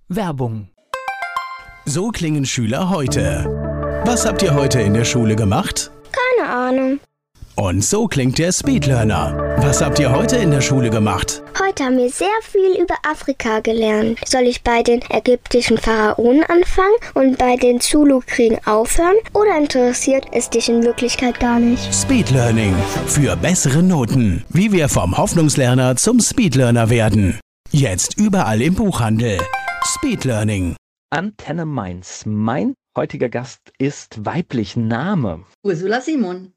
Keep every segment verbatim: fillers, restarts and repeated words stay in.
Werbung. So klingen Schüler heute. Was habt ihr heute in der Schule gemacht? Keine Ahnung. Und so klingt der Speedlearner. Was habt ihr heute in der Schule gemacht? Heute haben wir sehr viel über Afrika gelernt. Soll ich bei den ägyptischen Pharaonen anfangen und bei den Zulu-Kriegen aufhören? Oder interessiert es dich in Wirklichkeit gar nicht? Speedlearning. Für bessere Noten. Wie wir vom Hoffnungslerner zum Speedlearner werden. Jetzt überall im Buchhandel. Speedlearning. Antenne Mainz. Mein heutiger Gast ist weiblich. Name? Ursula Simon.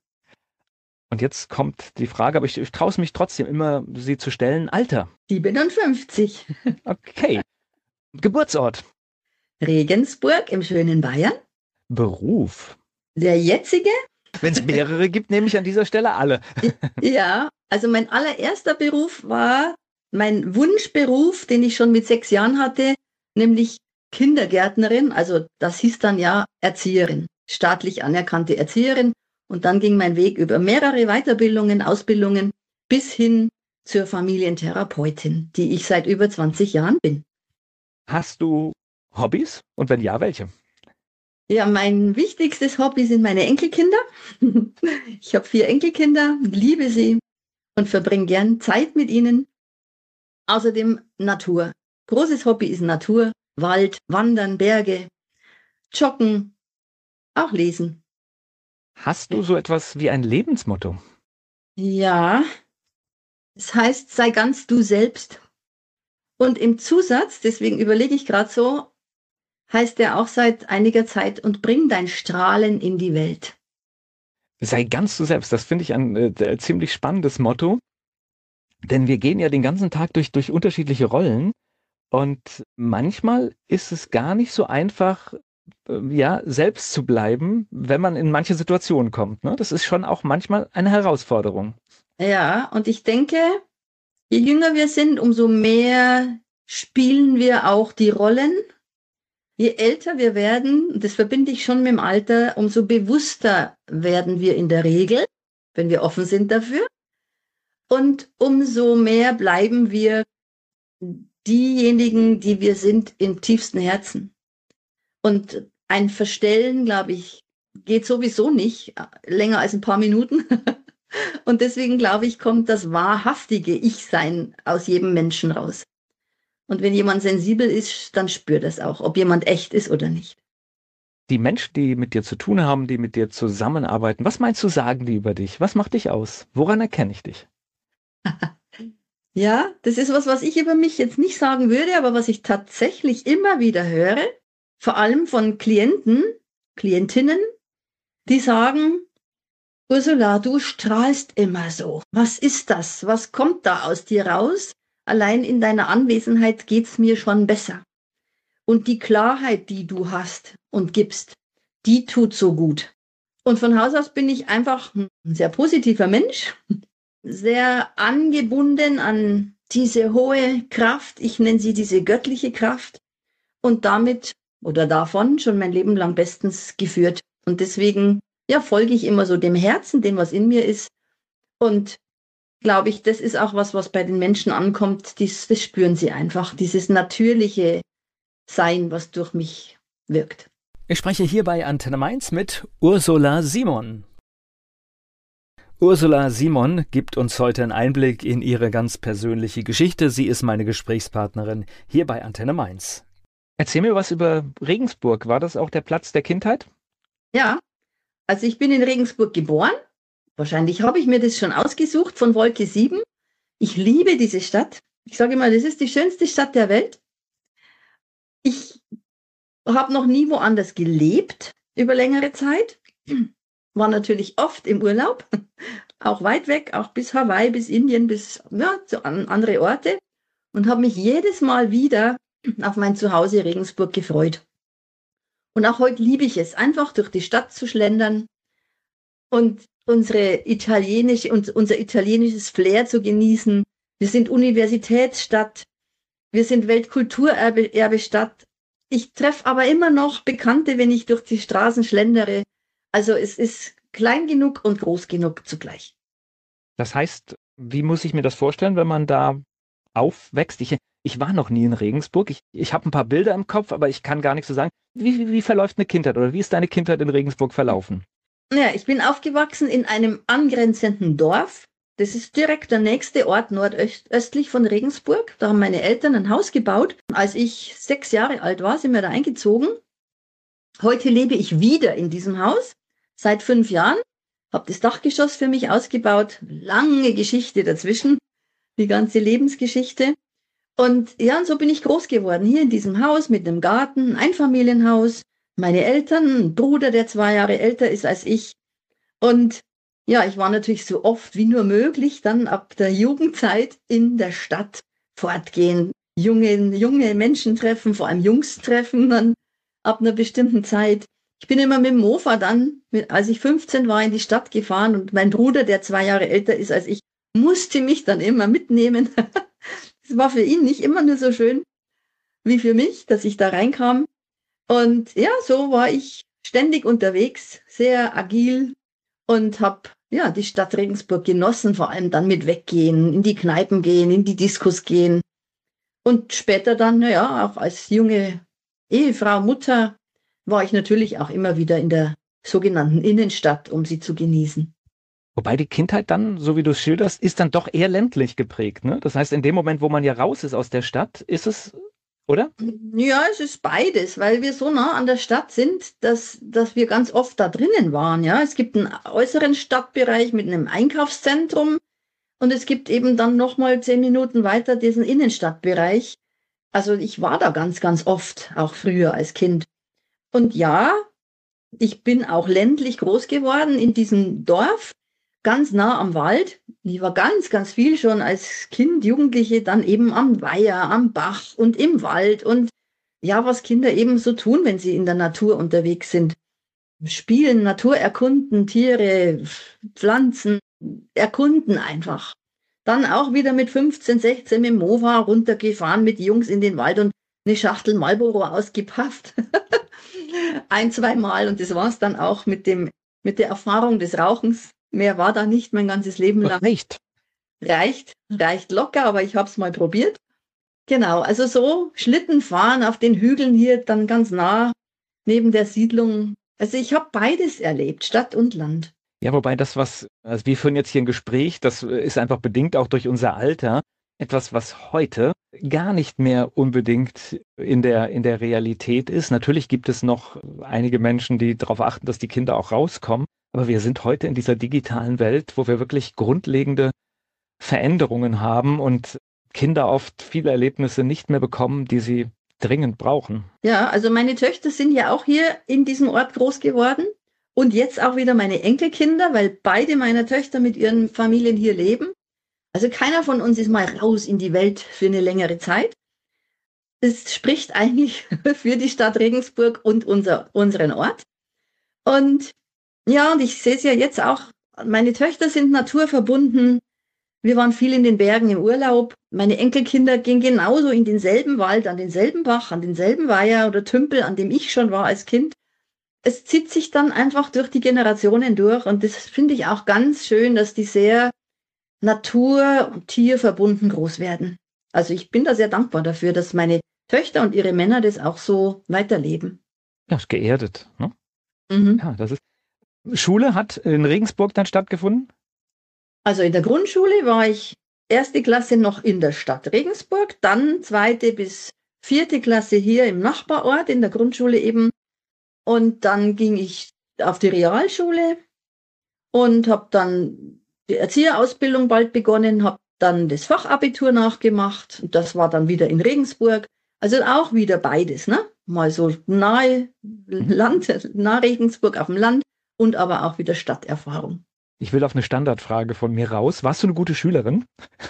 Und jetzt kommt die Frage, aber ich, ich traue es mich trotzdem immer, sie zu stellen. Alter? siebenundfünfzig. Okay. Geburtsort? Regensburg im schönen Bayern. Beruf? Der jetzige? Wenn es mehrere gibt, nehme ich an dieser Stelle alle. Ja, also mein allererster Beruf war mein Wunschberuf, den ich schon mit sechs Jahren hatte, nämlich Kindergärtnerin, also das hieß dann ja Erzieherin, staatlich anerkannte Erzieherin. Und dann ging mein Weg über mehrere Weiterbildungen, Ausbildungen bis hin zur Familientherapeutin, die ich seit über zwanzig Jahren bin. Hast du Hobbys? Und wenn ja, welche? Ja, mein wichtigstes Hobby sind meine Enkelkinder. Ich habe vier Enkelkinder, liebe sie und verbringe gern Zeit mit ihnen. Außerdem Natur. Großes Hobby ist Natur, Wald, Wandern, Berge, Joggen, auch Lesen. Hast du so etwas wie ein Lebensmotto? Ja, es heißt, sei ganz du selbst. Und im Zusatz, deswegen überlege ich gerade so, heißt er auch seit einiger Zeit, und bring dein Strahlen in die Welt. Sei ganz du selbst. Das finde ich ein äh, ziemlich spannendes Motto. Denn wir gehen ja den ganzen Tag durch, durch unterschiedliche Rollen. Und manchmal ist es gar nicht so einfach, äh, ja, selbst zu bleiben, wenn man in manche Situationen kommt. Ne? Das ist schon auch manchmal eine Herausforderung. Ja, und ich denke, je jünger wir sind, umso mehr spielen wir auch die Rollen. Je älter wir werden, das verbinde ich schon mit dem Alter, umso bewusster werden wir in der Regel, wenn wir offen sind dafür. Und umso mehr bleiben wir diejenigen, die wir sind, im tiefsten Herzen. Und ein Verstellen, glaube ich, geht sowieso nicht länger als ein paar Minuten. Und deswegen, glaube ich, kommt das wahrhaftige Ich-Sein aus jedem Menschen raus. Und wenn jemand sensibel ist, dann spürt das auch, ob jemand echt ist oder nicht. Die Menschen, die mit dir zu tun haben, die mit dir zusammenarbeiten, was meinst du, sagen die über dich? Was macht dich aus? Woran erkenne ich dich? Ja, das ist was, was ich über mich jetzt nicht sagen würde, aber was ich tatsächlich immer wieder höre, vor allem von Klienten, Klientinnen, die sagen, Ursula, du strahlst immer so. Was ist das? Was kommt da aus dir raus? Allein in deiner Anwesenheit geht's mir schon besser. Und die Klarheit, die du hast und gibst, die tut so gut. Und von Haus aus bin ich einfach ein sehr positiver Mensch, sehr angebunden an diese hohe Kraft. Ich nenne sie diese göttliche Kraft. Und damit oder davon schon mein Leben lang bestens geführt. Und deswegen, ja, folge ich immer so dem Herzen, dem, was in mir ist. Und glaube ich, das ist auch was, was bei den Menschen ankommt. Dies, das spüren sie einfach, dieses natürliche Sein, was durch mich wirkt. Ich spreche hier bei Antenne Mainz mit Ursula Simon. Ursula Simon gibt uns heute einen Einblick in ihre ganz persönliche Geschichte. Sie ist meine Gesprächspartnerin hier bei Antenne Mainz. Erzähl mir was über Regensburg. War das auch der Platz der Kindheit? Ja, also ich bin in Regensburg geboren. Wahrscheinlich habe ich mir das schon ausgesucht von Wolke sieben. Ich liebe diese Stadt. Ich sage immer, das ist die schönste Stadt der Welt. Ich habe noch nie woanders gelebt über längere Zeit. War natürlich oft im Urlaub, auch weit weg, auch bis Hawaii, bis Indien, bis ja, zu an andere Orte und habe mich jedes Mal wieder auf mein Zuhause Regensburg gefreut. Und auch heute liebe ich es, einfach durch die Stadt zu schlendern und unsere italienische, unser italienisches Flair zu genießen. Wir sind Universitätsstadt, wir sind Weltkulturerbestadt. Ich treffe aber immer noch Bekannte, wenn ich durch die Straßen schlendere. Also es ist klein genug und groß genug zugleich. Das heißt, wie muss ich mir das vorstellen, wenn man da aufwächst? Ich Ich war noch nie in Regensburg. Ich, ich habe ein paar Bilder im Kopf, aber ich kann gar nichts so sagen. Wie, wie, wie verläuft eine Kindheit oder wie ist deine Kindheit in Regensburg verlaufen? Ja, ich bin aufgewachsen in einem angrenzenden Dorf. Das ist direkt der nächste Ort nordöstlich von Regensburg. Da haben meine Eltern ein Haus gebaut. Als ich sechs Jahre alt war, sind wir da eingezogen. Heute lebe ich wieder in diesem Haus, seit fünf Jahren. Habe das Dachgeschoss für mich ausgebaut. Lange Geschichte dazwischen, die ganze Lebensgeschichte. Und ja, und so bin ich groß geworden, hier in diesem Haus mit einem Garten, ein Einfamilienhaus. Meine Eltern, ein Bruder, der zwei Jahre älter ist als ich. Und ja, ich war natürlich so oft wie nur möglich dann ab der Jugendzeit in der Stadt fortgehen. Junge, junge Menschen treffen, vor allem Jungs treffen dann ab einer bestimmten Zeit. Ich bin immer mit dem Mofa dann, als ich fünfzehn war, in die Stadt gefahren und mein Bruder, der zwei Jahre älter ist als ich, musste mich dann immer mitnehmen. Es war für ihn nicht immer nur so schön wie für mich, dass ich da reinkam. Und ja, so war ich ständig unterwegs, sehr agil und habe ja die Stadt Regensburg genossen, vor allem dann mit Weggehen, in die Kneipen gehen, in die Diskos gehen. Und später dann, naja, auch als junge Ehefrau, Mutter, war ich natürlich auch immer wieder in der sogenannten Innenstadt, um sie zu genießen. Wobei die Kindheit dann, so wie du es schilderst, ist dann doch eher ländlich geprägt, ne? Das heißt, in dem Moment, wo man ja raus ist aus der Stadt, ist es, oder? Ja, es ist beides, weil wir so nah an der Stadt sind, dass, dass wir ganz oft da drinnen waren. Ja, es gibt einen äußeren Stadtbereich mit einem Einkaufszentrum und es gibt eben dann nochmal zehn Minuten weiter diesen Innenstadtbereich. Also ich war da ganz, ganz oft, auch früher als Kind. Und ja, ich bin auch ländlich groß geworden in diesem Dorf, ganz nah am Wald. Ich war ganz, ganz viel schon als Kind, Jugendliche, dann eben am Weiher, am Bach und im Wald. Und ja, was Kinder eben so tun, wenn sie in der Natur unterwegs sind. Spielen, Natur erkunden, Tiere, Pflanzen, erkunden einfach. Dann auch wieder mit fünfzehn, sechzehn mit dem Mofa runtergefahren mit Jungs in den Wald und eine Schachtel Marlboro ausgepafft. Ein, zwei Mal. Und das war es dann auch mit dem, mit der Erfahrung des Rauchens. Mehr war da nicht mein ganzes Leben lang. Reicht. Reicht, reicht locker, aber ich habe es mal probiert. Genau, also so Schlitten fahren auf den Hügeln hier, dann ganz nah neben der Siedlung. Also ich habe beides erlebt, Stadt und Land. Ja, wobei das, was, also wir führen jetzt hier ein Gespräch, das ist einfach bedingt auch durch unser Alter. Etwas, was heute gar nicht mehr unbedingt in der, in der Realität ist. Natürlich gibt es noch einige Menschen, die darauf achten, dass die Kinder auch rauskommen. Aber wir sind heute in dieser digitalen Welt, wo wir wirklich grundlegende Veränderungen haben und Kinder oft viele Erlebnisse nicht mehr bekommen, die sie dringend brauchen. Ja, also meine Töchter sind ja auch hier in diesem Ort groß geworden und jetzt auch wieder meine Enkelkinder, weil beide meiner Töchter mit ihren Familien hier leben. Also keiner von uns ist mal raus in die Welt für eine längere Zeit. Es spricht eigentlich für die Stadt Regensburg und unser, unseren Ort. Und ja, und ich sehe es ja jetzt auch, meine Töchter sind naturverbunden. Wir waren viel in den Bergen im Urlaub. Meine Enkelkinder gehen genauso in denselben Wald, an denselben Bach, an denselben Weiher oder Tümpel, an dem ich schon war als Kind. Es zieht sich dann einfach durch die Generationen durch und das finde ich auch ganz schön, dass die sehr natur- und tierverbunden groß werden. Also ich bin da sehr dankbar dafür, dass meine Töchter und ihre Männer das auch so weiterleben. Ja, ist geerdet, ne? Mhm. Ja, das ist. Schule hat in Regensburg dann stattgefunden? Also in der Grundschule war ich erste Klasse noch in der Stadt Regensburg, dann zweite bis vierte Klasse hier im Nachbarort in der Grundschule eben. Und dann ging ich auf die Realschule und habe dann die Erzieherausbildung bald begonnen, habe dann das Fachabitur nachgemacht und das war dann wieder in Regensburg. Also auch wieder beides, ne? Mal so nahe Land, nahe Regensburg auf dem Land und aber auch wieder Stadterfahrung. Ich will auf eine Standardfrage von mir raus. Warst du eine gute Schülerin?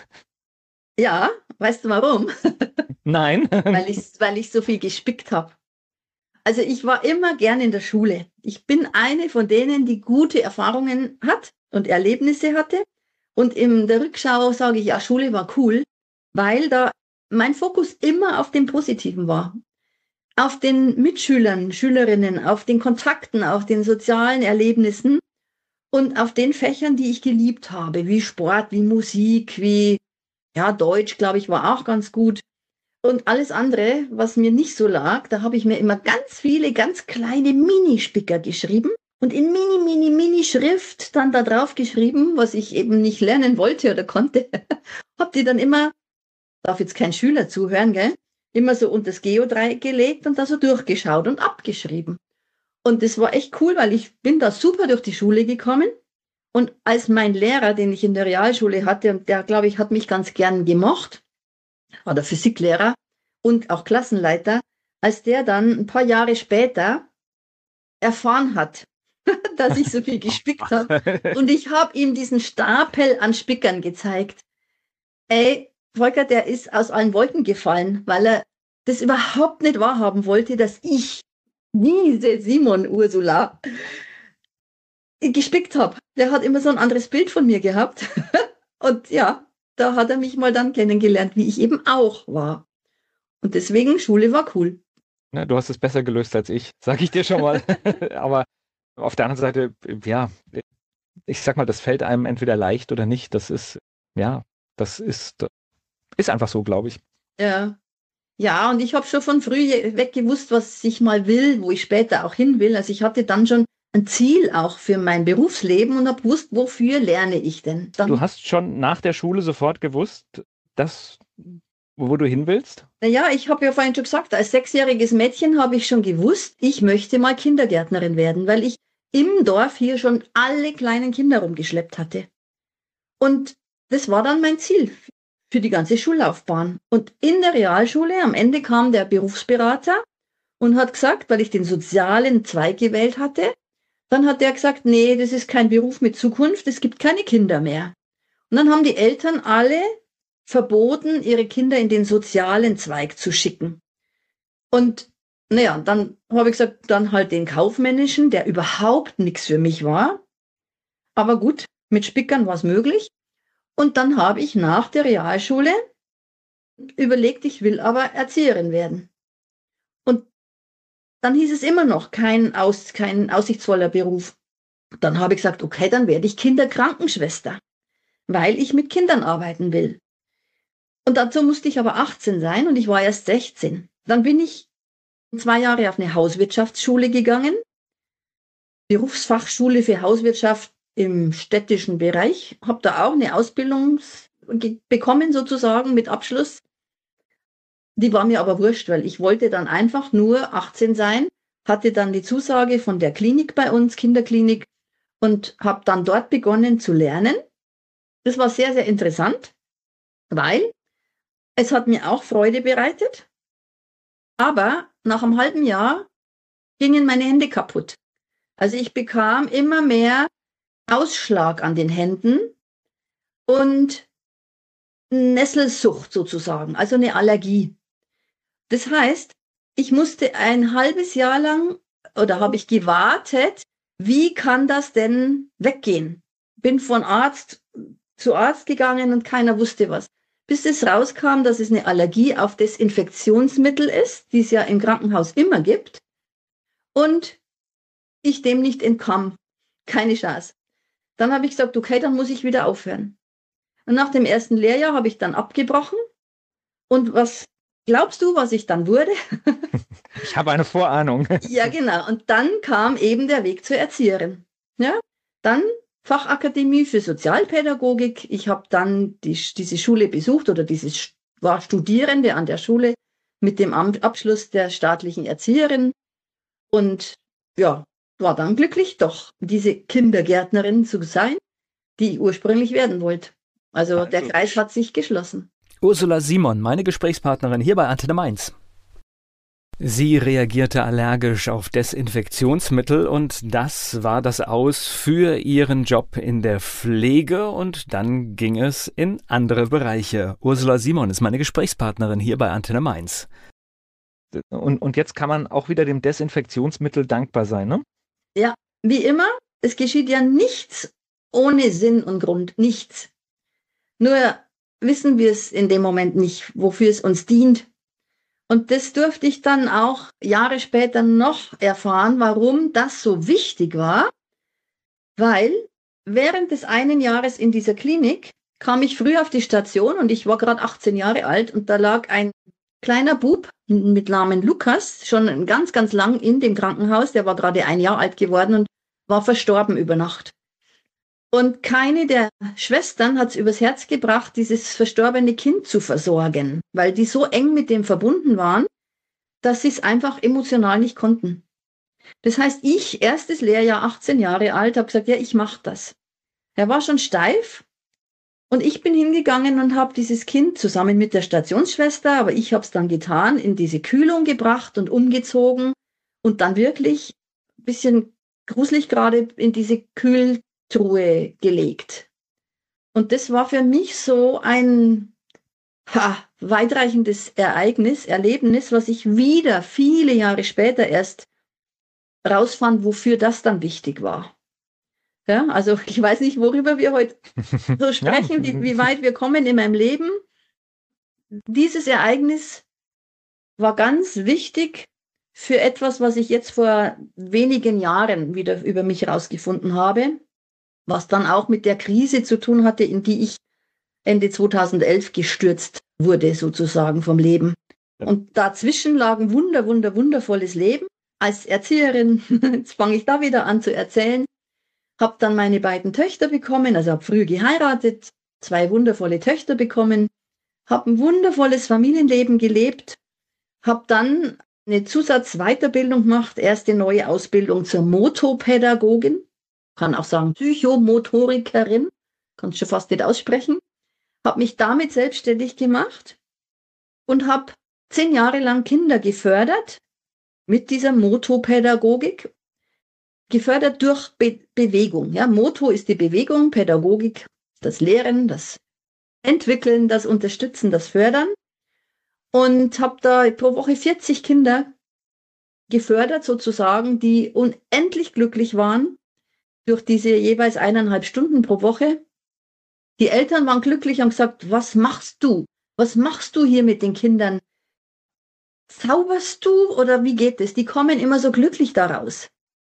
Ja, weißt du warum? Nein. weil, ich, weil ich so viel gespickt habe. Also ich war immer gern in der Schule. Ich bin eine von denen, die gute Erfahrungen hat und Erlebnisse hatte. Und in der Rückschau sage ich, ja, Schule war cool, weil da mein Fokus immer auf dem Positiven war. Auf den Mitschülern, Schülerinnen, auf den Kontakten, auf den sozialen Erlebnissen und auf den Fächern, die ich geliebt habe, wie Sport, wie Musik, wie ja Deutsch, glaube ich, war auch ganz gut. Und alles andere, was mir nicht so lag, da habe ich mir immer ganz viele, ganz kleine Minispicker geschrieben und in mini, mini, mini Schrift dann da drauf geschrieben, was ich eben nicht lernen wollte oder konnte. Habe die dann immer, darf jetzt kein Schüler zuhören, gell, immer so unter das Geodreieck gelegt und da so durchgeschaut und abgeschrieben. Und das war echt cool, weil ich bin da super durch die Schule gekommen. Und als mein Lehrer, den ich in der Realschule hatte, und der, glaube ich, hat mich ganz gern gemocht, war der Physiklehrer und auch Klassenleiter, als der dann ein paar Jahre später erfahren hat, dass ich so viel gespickt habe. Und ich habe ihm diesen Stapel an Spickern gezeigt. Ey, Volker, der ist aus allen Wolken gefallen, weil er das überhaupt nicht wahrhaben wollte, dass ich diese Simon Ursula gespickt habe. Der hat immer so ein anderes Bild von mir gehabt. Und ja, da hat er mich mal dann kennengelernt, wie ich eben auch war. Und deswegen, Schule war cool. Na, du hast es besser gelöst als ich, sag ich dir schon mal. Aber auf der anderen Seite, ja, ich sag mal, das fällt einem entweder leicht oder nicht. Das ist, ja, das ist, ist einfach so, glaube ich. Ja. Ja, und ich habe schon von früh weg gewusst, was ich mal will, wo ich später auch hin will. Also ich hatte dann schon ein Ziel auch für mein Berufsleben und habe gewusst, wofür lerne ich denn? Dann, du hast schon nach der Schule sofort gewusst, dass, wo du hin willst? Naja, ich habe ja vorhin schon gesagt, als sechsjähriges Mädchen habe ich schon gewusst, ich möchte mal Kindergärtnerin werden, weil ich im Dorf hier schon alle kleinen Kinder rumgeschleppt hatte. Und das war dann mein Ziel für die ganze Schullaufbahn. Und in der Realschule, am Ende kam der Berufsberater und hat gesagt, weil ich den sozialen Zweig gewählt hatte, dann hat der gesagt, nee, das ist kein Beruf mit Zukunft, es gibt keine Kinder mehr. Und dann haben die Eltern alle verboten, ihre Kinder in den sozialen Zweig zu schicken. Und naja, dann habe ich gesagt, dann halt den kaufmännischen, der überhaupt nichts für mich war. Aber gut, mit Spickern war es möglich. Und dann habe ich nach der Realschule überlegt, ich will aber Erzieherin werden. Und dann hieß es immer noch kein, aus, kein aussichtsvoller Beruf. Dann habe ich gesagt, okay, dann werde ich Kinderkrankenschwester, weil ich mit Kindern arbeiten will. Und dazu musste ich aber achtzehn sein und ich war erst sechzehn. Dann bin ich zwei Jahre auf eine Hauswirtschaftsschule gegangen, Berufsfachschule für Hauswirtschaft im städtischen Bereich, habe da auch eine Ausbildung bekommen sozusagen mit Abschluss. Die war mir aber wurscht, weil ich wollte dann einfach nur achtzehn sein, hatte dann die Zusage von der Klinik bei uns, Kinderklinik, und habe dann dort begonnen zu lernen. Das war sehr, sehr interessant, weil es hat mir auch Freude bereitet, aber nach einem halben Jahr gingen meine Hände kaputt. Also ich bekam immer mehr Ausschlag an den Händen und Nesselsucht sozusagen, also eine Allergie. Das heißt, ich musste ein halbes Jahr lang oder habe ich gewartet, wie kann das denn weggehen? Bin von Arzt zu Arzt gegangen und keiner wusste was. Bis es rauskam, dass es eine Allergie auf Desinfektionsmittel ist, die es ja im Krankenhaus immer gibt. Und ich dem nicht entkam. Keine Chance. Dann habe ich gesagt, okay, dann muss ich wieder aufhören. Und nach dem ersten Lehrjahr habe ich dann abgebrochen. Und was glaubst du, was ich dann wurde? Ich habe eine Vorahnung. Ja, genau. Und dann kam eben der Weg zur Erzieherin. Ja, dann Fachakademie für Sozialpädagogik. Ich habe dann die, diese Schule besucht oder dieses war Studierende an der Schule mit dem Abschluss der staatlichen Erzieherin und ja, war dann glücklich, doch diese Kindergärtnerin zu sein, die ich ursprünglich werden wollte. Also, also der Kreis hat sich geschlossen. Ursula Simon, meine Gesprächspartnerin hier bei Antenne Mainz. Sie reagierte allergisch auf Desinfektionsmittel und das war das Aus für ihren Job in der Pflege und dann ging es in andere Bereiche. Ursula Simon ist meine Gesprächspartnerin hier bei Antenne Mainz. Und, und jetzt kann man auch wieder dem Desinfektionsmittel dankbar sein, ne? Ja, wie immer, es geschieht ja nichts ohne Sinn und Grund, nichts. Nur wissen wir es in dem Moment nicht, wofür es uns dient. Und das durfte ich dann auch Jahre später noch erfahren, warum das so wichtig war, weil während des einen Jahres in dieser Klinik kam ich früh auf die Station und ich war gerade achtzehn Jahre alt und da lag ein kleiner Bub mit Namen Lukas, schon ganz, ganz lang in dem Krankenhaus. Der war gerade ein Jahr alt geworden und war verstorben über Nacht. Und keine der Schwestern hat es übers Herz gebracht, dieses verstorbene Kind zu versorgen, weil die so eng mit dem verbunden waren, dass sie es einfach emotional nicht konnten. Das heißt, ich, erstes Lehrjahr, achtzehn Jahre alt, habe gesagt, ja, ich mache das. Er war schon steif und ich bin hingegangen und habe dieses Kind zusammen mit der Stationsschwester, aber ich habe es dann getan, in diese Kühlung gebracht und umgezogen und dann wirklich ein bisschen gruselig gerade in diese Kühltruhe gelegt. Und das war für mich so ein ha, weitreichendes Ereignis, Erlebnis, was ich wieder viele Jahre später erst rausfand, wofür das dann wichtig war. Ja, also ich weiß nicht, worüber wir heute so sprechen, ja. wie weit wir kommen in meinem Leben. Dieses Ereignis war ganz wichtig für etwas, was ich jetzt vor wenigen Jahren wieder über mich herausgefunden habe, was dann auch mit der Krise zu tun hatte, in die ich Ende zweitausendelf gestürzt wurde, sozusagen vom Leben. Ja. Und dazwischen lag ein wunder, wunder, wundervolles Leben. Als Erzieherin, jetzt fange ich da wieder an zu erzählen, habe dann meine beiden Töchter bekommen, also habe früh geheiratet, zwei wundervolle Töchter bekommen, habe ein wundervolles Familienleben gelebt, habe dann eine Zusatzweiterbildung gemacht, erste neue Ausbildung zur Motopädagogin, kann auch sagen Psychomotorikerin, kann schon fast nicht aussprechen, habe mich damit selbstständig gemacht und habe zehn Jahre lang Kinder gefördert mit dieser Motopädagogik, gefördert durch Be- Bewegung. Ja, Moto ist die Bewegung, Pädagogik das Lehren, das Entwickeln, das Unterstützen, das Fördern. Und habe da pro Woche vierzig Kinder gefördert, sozusagen, die unendlich glücklich waren durch diese jeweils eineinhalb Stunden pro Woche. Die Eltern waren glücklich und haben gesagt, was machst du? Was machst du hier mit den Kindern? Zauberst du oder wie geht es? Die kommen immer so glücklich daraus.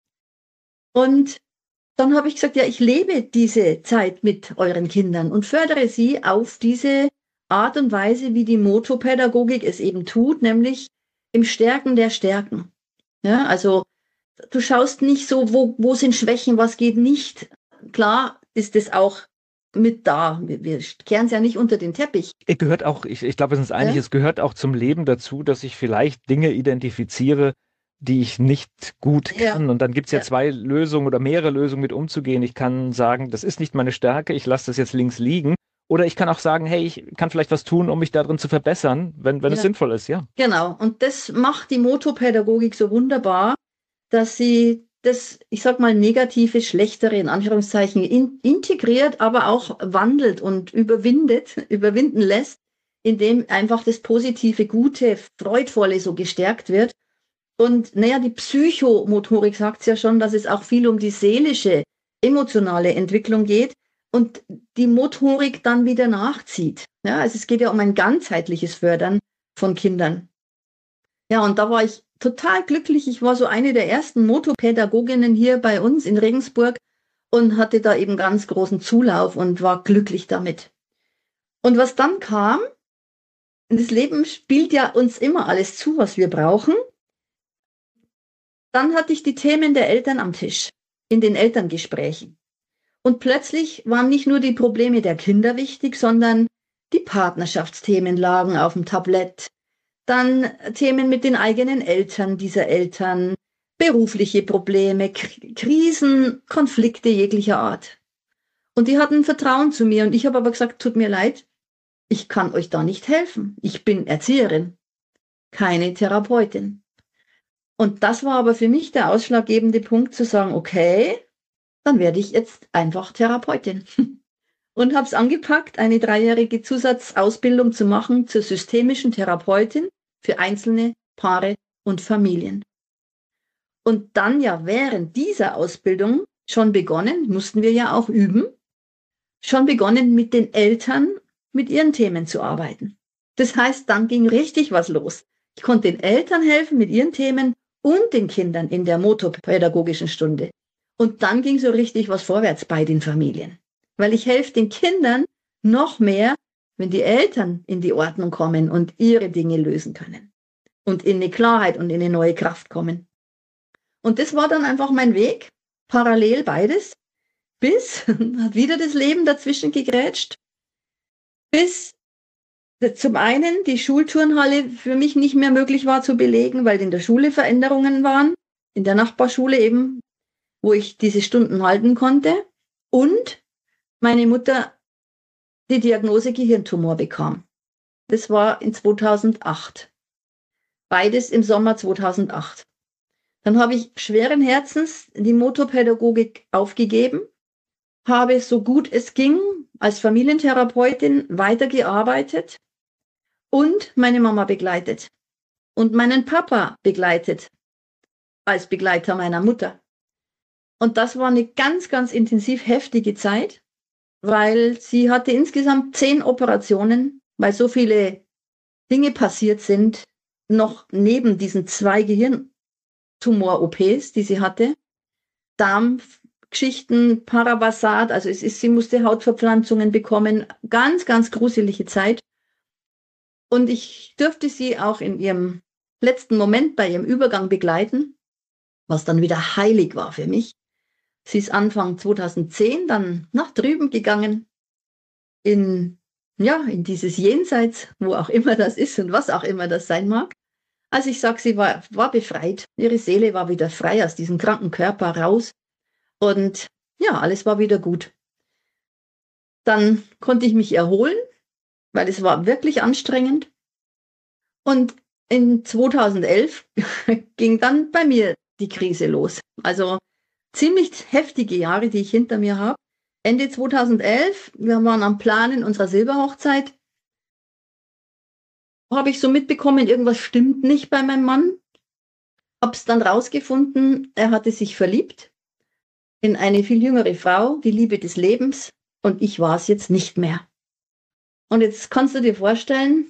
Und dann habe ich gesagt, ja, ich lebe diese Zeit mit euren Kindern und fördere sie auf diese Art und Weise, wie die Motopädagogik es eben tut, nämlich im Stärken der Stärken. Ja, also du schaust nicht so, wo, wo sind Schwächen, was geht nicht. Klar ist es auch mit da. Wir, wir kehren es ja nicht unter den Teppich. Es gehört auch, ich, ich glaube, wir sind uns einig, Ja? es gehört auch zum Leben dazu, dass ich vielleicht Dinge identifiziere, die ich nicht gut kann. Ja. Und dann gibt es ja, Ja. zwei Lösungen oder mehrere Lösungen mit umzugehen. Ich kann sagen, das ist nicht meine Stärke, ich lasse das jetzt links liegen. Oder ich kann auch sagen, hey, ich kann vielleicht was tun, um mich darin zu verbessern, wenn, wenn Ja. es sinnvoll ist, ja. Genau. Und das macht die Motopädagogik so wunderbar, dass sie das, ich sag mal, negative, schlechtere, in Anführungszeichen, in, integriert, aber auch wandelt und überwindet, überwinden lässt, indem einfach das positive, gute, freudvolle so gestärkt wird. Und naja, die Psychomotorik sagt ja schon, dass es auch viel um die seelische, emotionale Entwicklung geht und die Motorik dann wieder nachzieht. Ja, also es geht ja um ein ganzheitliches Fördern von Kindern. Ja, und da war ich total glücklich. Ich war so eine der ersten Motopädagoginnen hier bei uns in Regensburg und hatte da eben ganz großen Zulauf und war glücklich damit. Und was dann kam, das Leben spielt ja uns immer alles zu, was wir brauchen. Dann hatte ich die Themen der Eltern am Tisch, in den Elterngesprächen. Und plötzlich waren nicht nur die Probleme der Kinder wichtig, sondern die Partnerschaftsthemen lagen auf dem Tablett. Dann Themen mit den eigenen Eltern dieser Eltern, berufliche Probleme, K- Krisen, Konflikte jeglicher Art. Und die hatten Vertrauen zu mir und ich habe aber gesagt, tut mir leid, ich kann euch da nicht helfen. Ich bin Erzieherin, keine Therapeutin. Und das war aber für mich der ausschlaggebende Punkt zu sagen, okay, dann werde ich jetzt einfach Therapeutin. Und habe es angepackt, eine dreijährige Zusatzausbildung zu machen zur systemischen Therapeutin für einzelne Paare und Familien. Und dann ja während dieser Ausbildung schon begonnen, mussten wir ja auch üben, schon begonnen mit den Eltern, mit ihren Themen zu arbeiten. Das heißt, dann ging richtig was los. Ich konnte den Eltern helfen mit ihren Themen und den Kindern in der motopädagogischen Stunde. Und dann ging so richtig was vorwärts bei den Familien. Weil ich helfe den Kindern noch mehr wenn die Eltern in die Ordnung kommen und ihre Dinge lösen können und in eine Klarheit und in eine neue Kraft kommen. Und das war dann einfach mein Weg, parallel beides, bis, hat wieder das Leben dazwischen gegrätscht, bis zum einen die Schulturnhalle für mich nicht mehr möglich war zu belegen, weil in der Schule Veränderungen waren, in der Nachbarschule eben, wo ich diese Stunden halten konnte, und meine Mutter die Diagnose Gehirntumor bekam. Das war in zweitausendacht. Beides im Sommer zweitausendacht. Dann habe ich schweren Herzens die Motorpädagogik aufgegeben, habe so gut es ging als Familientherapeutin weitergearbeitet und meine Mama begleitet und meinen Papa begleitet als Begleiter meiner Mutter. Und das war eine ganz, ganz intensiv heftige Zeit, weil sie hatte insgesamt zehn Operationen, weil so viele Dinge passiert sind, noch neben diesen zwei Gehirntumor-O Ps, die sie hatte. Darmgeschichten, Paravasat, also es ist, sie musste Hautverpflanzungen bekommen. Ganz, ganz gruselige Zeit. Und ich durfte sie auch in ihrem letzten Moment bei ihrem Übergang begleiten, was dann wieder heilig war für mich. Sie ist Anfang zweitausendzehn dann nach drüben gegangen, in, ja, in dieses Jenseits, wo auch immer das ist und was auch immer das sein mag. Also ich sage, sie war, war befreit. Ihre Seele war wieder frei aus diesem kranken Körper raus. Und ja, alles war wieder gut. Dann konnte ich mich erholen, weil es war wirklich anstrengend. Und in zweitausendelf ging dann bei mir die Krise los. Also ziemlich heftige Jahre, die ich hinter mir habe. Ende zweitausendelf, wir waren am Planen unserer Silberhochzeit, habe ich so mitbekommen, irgendwas stimmt nicht bei meinem Mann. Habe es dann rausgefunden, er hatte sich verliebt in eine viel jüngere Frau, die Liebe des Lebens, und ich war es jetzt nicht mehr. Und jetzt kannst du dir vorstellen,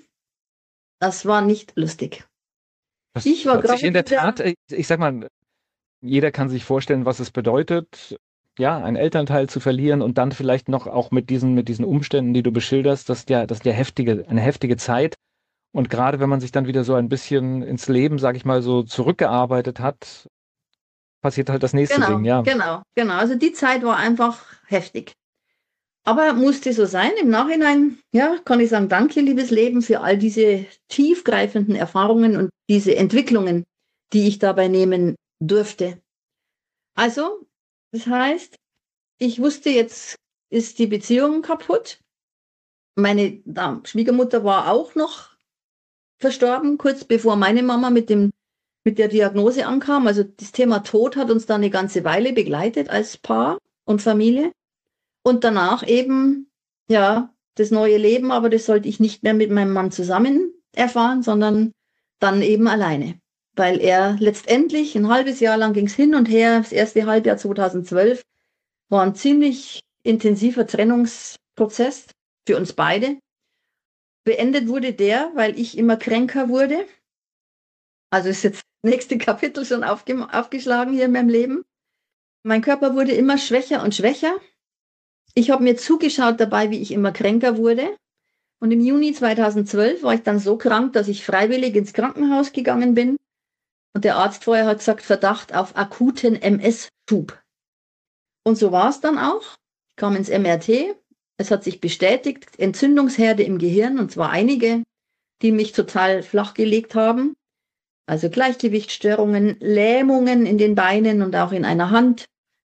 das war nicht lustig. Das ich war hört sich in der wieder, Tat, ich, ich sag mal, jeder kann sich vorstellen, was es bedeutet, ja, einen Elternteil zu verlieren und dann vielleicht noch auch mit diesen, mit diesen Umständen, die du beschilderst, das ist ja, das ist ja heftige, eine heftige Zeit. Und gerade wenn man sich dann wieder so ein bisschen ins Leben, sag ich mal, so zurückgearbeitet hat, passiert halt das nächste genau, Ding, ja. Genau, genau. Also die Zeit war einfach heftig. Aber musste so sein. Im Nachhinein, ja, kann ich sagen, danke, liebes Leben, für all diese tiefgreifenden Erfahrungen und diese Entwicklungen, die ich dabei nehmen durfte. Also, das heißt, ich wusste, jetzt ist die Beziehung kaputt. Meine da, Schwiegermutter war auch noch verstorben, kurz bevor meine Mama mit dem, mit der Diagnose ankam. Also das Thema Tod hat uns da eine ganze Weile begleitet als Paar und Familie. Und danach eben, ja, das neue Leben, aber das sollte ich nicht mehr mit meinem Mann zusammen erfahren, sondern dann eben alleine. Weil er letztendlich, ein halbes Jahr lang ging es hin und her, das erste Halbjahr zweitausendzwölf war ein ziemlich intensiver Trennungsprozess für uns beide. Beendet wurde der, weil ich immer kränker wurde. Also ist jetzt das nächste Kapitel schon aufge- aufgeschlagen hier in meinem Leben. Mein Körper wurde immer schwächer und schwächer. Ich habe mir zugeschaut dabei, wie ich immer kränker wurde. Und im Juni zweitausendzwölf war ich dann so krank, dass ich freiwillig ins Krankenhaus gegangen bin. Und der Arzt vorher hat gesagt, Verdacht auf akuten M S-Schub. Und so war es dann auch. Ich kam ins M R T. Es hat sich bestätigt, Entzündungsherde im Gehirn, und zwar einige, die mich total flach gelegt haben. Also Gleichgewichtsstörungen, Lähmungen in den Beinen und auch in einer Hand.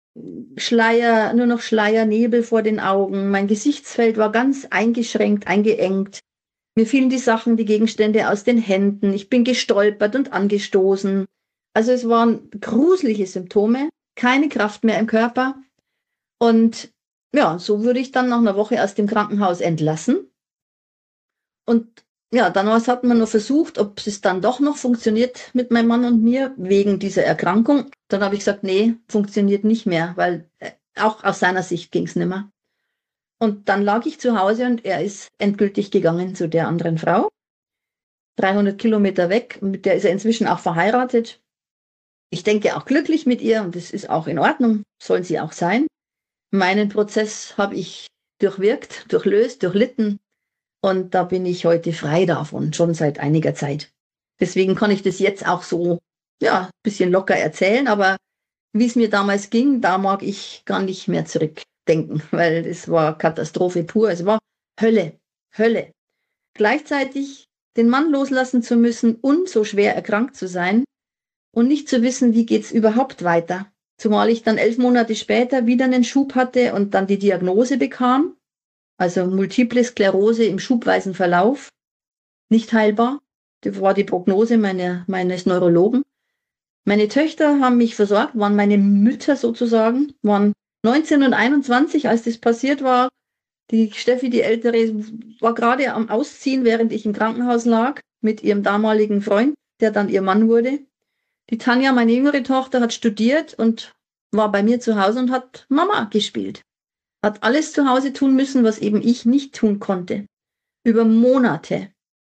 Schleier, nur noch Schleier, Nebel vor den Augen. Mein Gesichtsfeld war ganz eingeschränkt, eingeengt. Mir fielen die Sachen, die Gegenstände aus den Händen. Ich bin gestolpert und angestoßen. Also es waren gruselige Symptome, keine Kraft mehr im Körper. Und ja, so wurde ich dann nach einer Woche aus dem Krankenhaus entlassen. Und ja, dann hat man nur versucht, ob es dann doch noch funktioniert mit meinem Mann und mir wegen dieser Erkrankung. Dann habe ich gesagt, nee, funktioniert nicht mehr, weil äh, auch aus seiner Sicht ging es nicht mehr. Und dann lag ich zu Hause und er ist endgültig gegangen zu der anderen Frau. dreihundert Kilometer weg, mit der ist er inzwischen auch verheiratet. Ich denke auch glücklich mit ihr und das ist auch in Ordnung, sollen sie auch sein. Meinen Prozess habe ich durchwirkt, durchlöst, durchlitten. Und da bin ich heute frei davon, schon seit einiger Zeit. Deswegen kann ich das jetzt auch so, ja, ein bisschen locker erzählen, aber wie es mir damals ging, da mag ich gar nicht mehr zurückdenken, weil es war Katastrophe pur, es war Hölle, Hölle. Gleichzeitig den Mann loslassen zu müssen und so schwer erkrankt zu sein und nicht zu wissen, wie geht's überhaupt weiter. Zumal ich dann elf Monate später wieder einen Schub hatte und dann die Diagnose bekam, also Multiple Sklerose im schubweisen Verlauf, nicht heilbar. Das war die Prognose meine, meines Neurologen. Meine Töchter haben mich versorgt, waren meine Mütter sozusagen, waren neunzehn und einundzwanzig, als das passiert war. Die Steffi, die Ältere, war gerade am Ausziehen, während ich im Krankenhaus lag, mit ihrem damaligen Freund, der dann ihr Mann wurde. Die Tanja, meine jüngere Tochter, hat studiert und war bei mir zu Hause und hat Mama gespielt. Hat alles zu Hause tun müssen, was eben ich nicht tun konnte. Über Monate.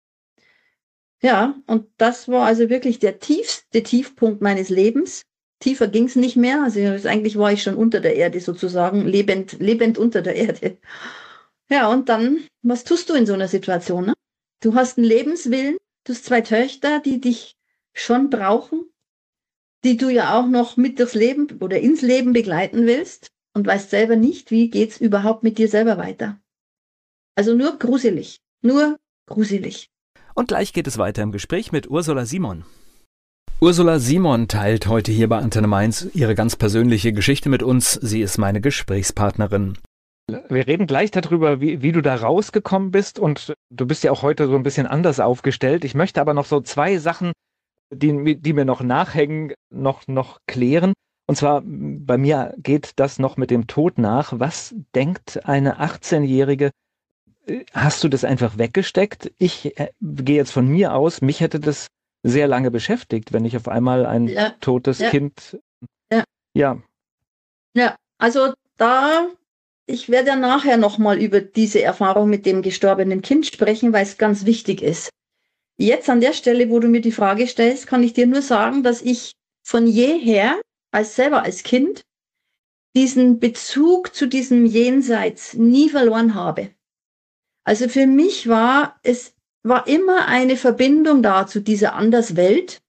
Ja, und das war also wirklich der tiefste Tiefpunkt meines Lebens. Tiefer ging es nicht mehr. Also eigentlich war ich schon unter der Erde sozusagen, lebend, lebend unter der Erde. Ja, und dann, was tust du in so einer Situation? Ne? Du hast einen Lebenswillen, du hast zwei Töchter, die dich schon brauchen, die du ja auch noch mit durchs Leben oder ins Leben begleiten willst und weißt selber nicht, wie geht's überhaupt mit dir selber weiter. Also nur gruselig, nur gruselig. Und gleich geht es weiter im Gespräch mit Ursula Simon. Ursula Simon teilt heute hier bei Antenne Mainz ihre ganz persönliche Geschichte mit uns. Sie ist meine Gesprächspartnerin. Wir reden gleich darüber, wie, wie du da rausgekommen bist, und du bist ja auch heute so ein bisschen anders aufgestellt. Ich möchte aber noch so zwei Sachen, die, die mir noch nachhängen, noch, noch klären. Und zwar, bei mir geht das noch mit dem Tod nach. Was denkt eine achtzehnjährige? Hast du das einfach weggesteckt? Ich äh, gehe jetzt von mir aus, mich hätte das sehr lange beschäftigt, wenn ich auf einmal ein ja, totes ja, Kind... Ja. ja. Ja, also da, ich werde ja nachher nochmal über diese Erfahrung mit dem gestorbenen Kind sprechen, weil es ganz wichtig ist. Jetzt an der Stelle, wo du mir die Frage stellst, kann ich dir nur sagen, dass ich von jeher, als selber als Kind, diesen Bezug zu diesem Jenseits nie verloren habe. Also für mich war es war immer eine Verbindung da zu dieser Anderswelt.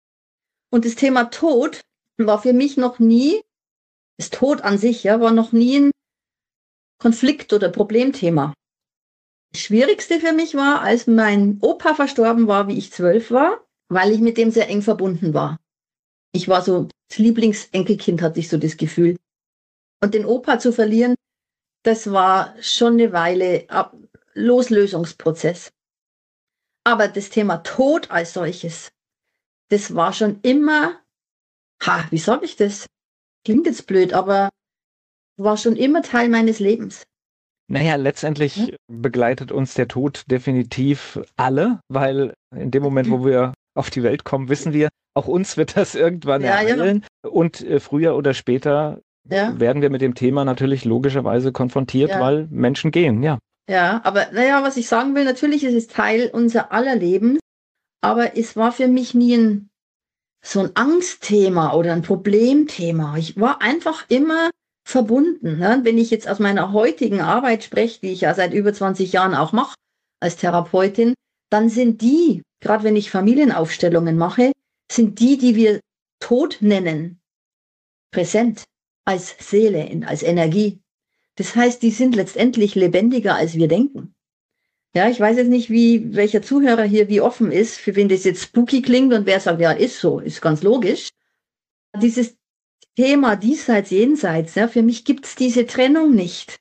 Und das Thema Tod war für mich noch nie, das Tod an sich, ja, war noch nie ein Konflikt- oder Problemthema. Das Schwierigste für mich war, als mein Opa verstorben war, wie ich zwölf war, weil ich mit dem sehr eng verbunden war. Ich war so das Lieblingsenkelkind, hatte ich so das Gefühl. Und den Opa zu verlieren, das war schon eine Weile ab, Loslösungsprozess. Aber das Thema Tod als solches, das war schon immer, ha, wie sage ich das? Klingt jetzt blöd, aber war schon immer Teil meines Lebens. Naja, letztendlich ja. begleitet uns der Tod definitiv alle, weil in dem Moment, wo wir auf die Welt kommen, wissen wir, auch uns wird das irgendwann ja, ereilen. Ja. Und äh, früher oder später ja. werden wir mit dem Thema natürlich logischerweise konfrontiert, ja. weil Menschen gehen, ja. Ja, aber naja, was ich sagen will, natürlich ist es Teil unser aller Lebens, aber es war für mich nie ein, so ein Angstthema oder ein Problemthema. Ich war einfach immer verbunden. Ne? Wenn ich jetzt aus meiner heutigen Arbeit spreche, die ich ja seit über zwanzig Jahren auch mache als Therapeutin, dann sind die, gerade wenn ich Familienaufstellungen mache, sind die, die wir Tod nennen, präsent als Seele, als Energie. Das heißt, die sind letztendlich lebendiger, als wir denken. Ja, ich weiß jetzt nicht, wie welcher Zuhörer hier wie offen ist, für wen das jetzt spooky klingt und wer sagt, ja, ist so, ist ganz logisch. Dieses Thema diesseits, jenseits, ja, für mich gibt's diese Trennung nicht.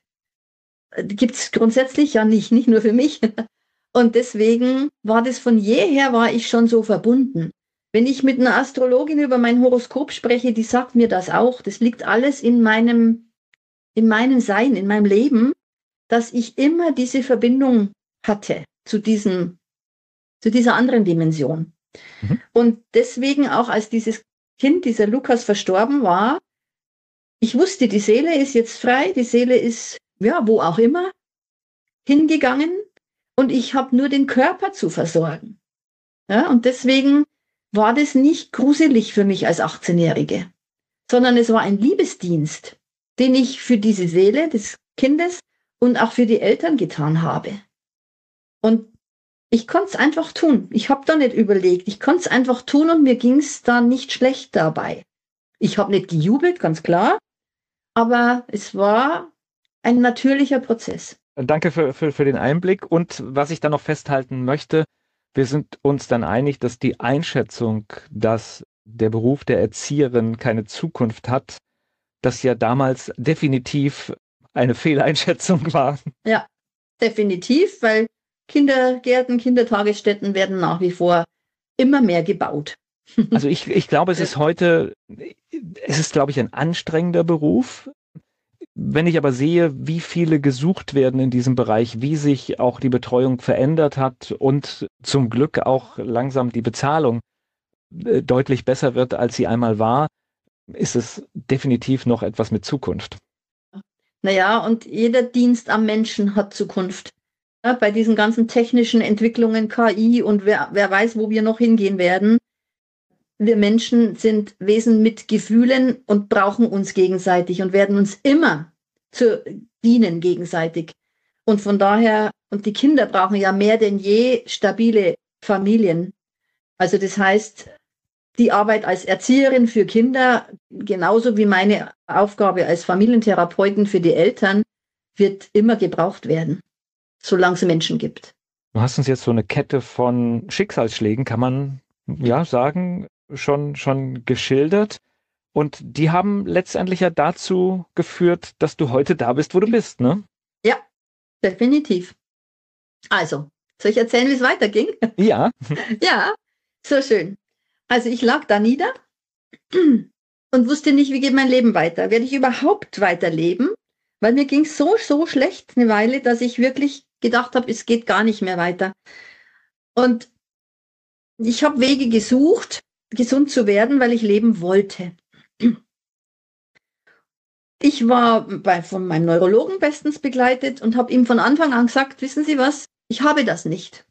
Gibt's grundsätzlich ja nicht, nicht nur für mich. Und deswegen war das von jeher, war ich schon so verbunden. Wenn ich mit einer Astrologin über mein Horoskop spreche, die sagt mir das auch. Das liegt alles in meinem in meinem Sein, in meinem Leben, dass ich immer diese Verbindung hatte zu diesem, zu dieser anderen Dimension. Mhm. Und deswegen auch, als dieses Kind, dieser Lukas verstorben war, ich wusste, die Seele ist jetzt frei, die Seele ist, ja, wo auch immer, hingegangen und ich habe nur den Körper zu versorgen. Ja, und deswegen war das nicht gruselig für mich als achtzehnjährige, sondern es war ein Liebesdienst, den ich für diese Seele des Kindes und auch für die Eltern getan habe. Und ich konnte es einfach tun. Ich habe da nicht überlegt. Ich konnte es einfach tun und mir ging es da nicht schlecht dabei. Ich habe nicht gejubelt, ganz klar, aber es war ein natürlicher Prozess. Danke für, für, für den Einblick. Und was ich dann noch festhalten möchte, wir sind uns dann einig, dass die Einschätzung, dass der Beruf der Erzieherin keine Zukunft hat, das ja damals definitiv eine Fehleinschätzung war. Ja, definitiv, weil Kindergärten, Kindertagesstätten werden nach wie vor immer mehr gebaut. Also ich, ich glaube, es ist heute, es ist, glaube ich, ein anstrengender Beruf. Wenn ich aber sehe, wie viele gesucht werden in diesem Bereich, wie sich auch die Betreuung verändert hat und zum Glück auch langsam die Bezahlung deutlich besser wird, als sie einmal war, ist es definitiv noch etwas mit Zukunft. Naja, und jeder Dienst am Menschen hat Zukunft. Ja, bei diesen ganzen technischen Entwicklungen, K I und wer, wer weiß, wo wir noch hingehen werden. Wir Menschen sind Wesen mit Gefühlen und brauchen uns gegenseitig und werden uns immer zu dienen gegenseitig. Und von daher, und die Kinder brauchen ja mehr denn je stabile Familien. Also das heißt, die Arbeit als Erzieherin für Kinder, genauso wie meine Aufgabe als Familientherapeutin für die Eltern, wird immer gebraucht werden, solange es Menschen gibt. Du hast uns jetzt so eine Kette von Schicksalsschlägen, kann man ja sagen, schon, schon geschildert. Und die haben letztendlich ja dazu geführt, dass du heute da bist, wo du bist, ne? Ja, definitiv. Also, soll ich erzählen, wie es weiterging? Ja. Ja, so schön. Also ich lag da nieder und wusste nicht, wie geht mein Leben weiter. Werde ich überhaupt weiterleben? Weil mir ging es so, so schlecht eine Weile, dass ich wirklich gedacht habe, es geht gar nicht mehr weiter. Und ich habe Wege gesucht, gesund zu werden, weil ich leben wollte. Ich war bei, von meinem Neurologen bestens begleitet und habe ihm von Anfang an gesagt, wissen Sie was, ich habe das nicht.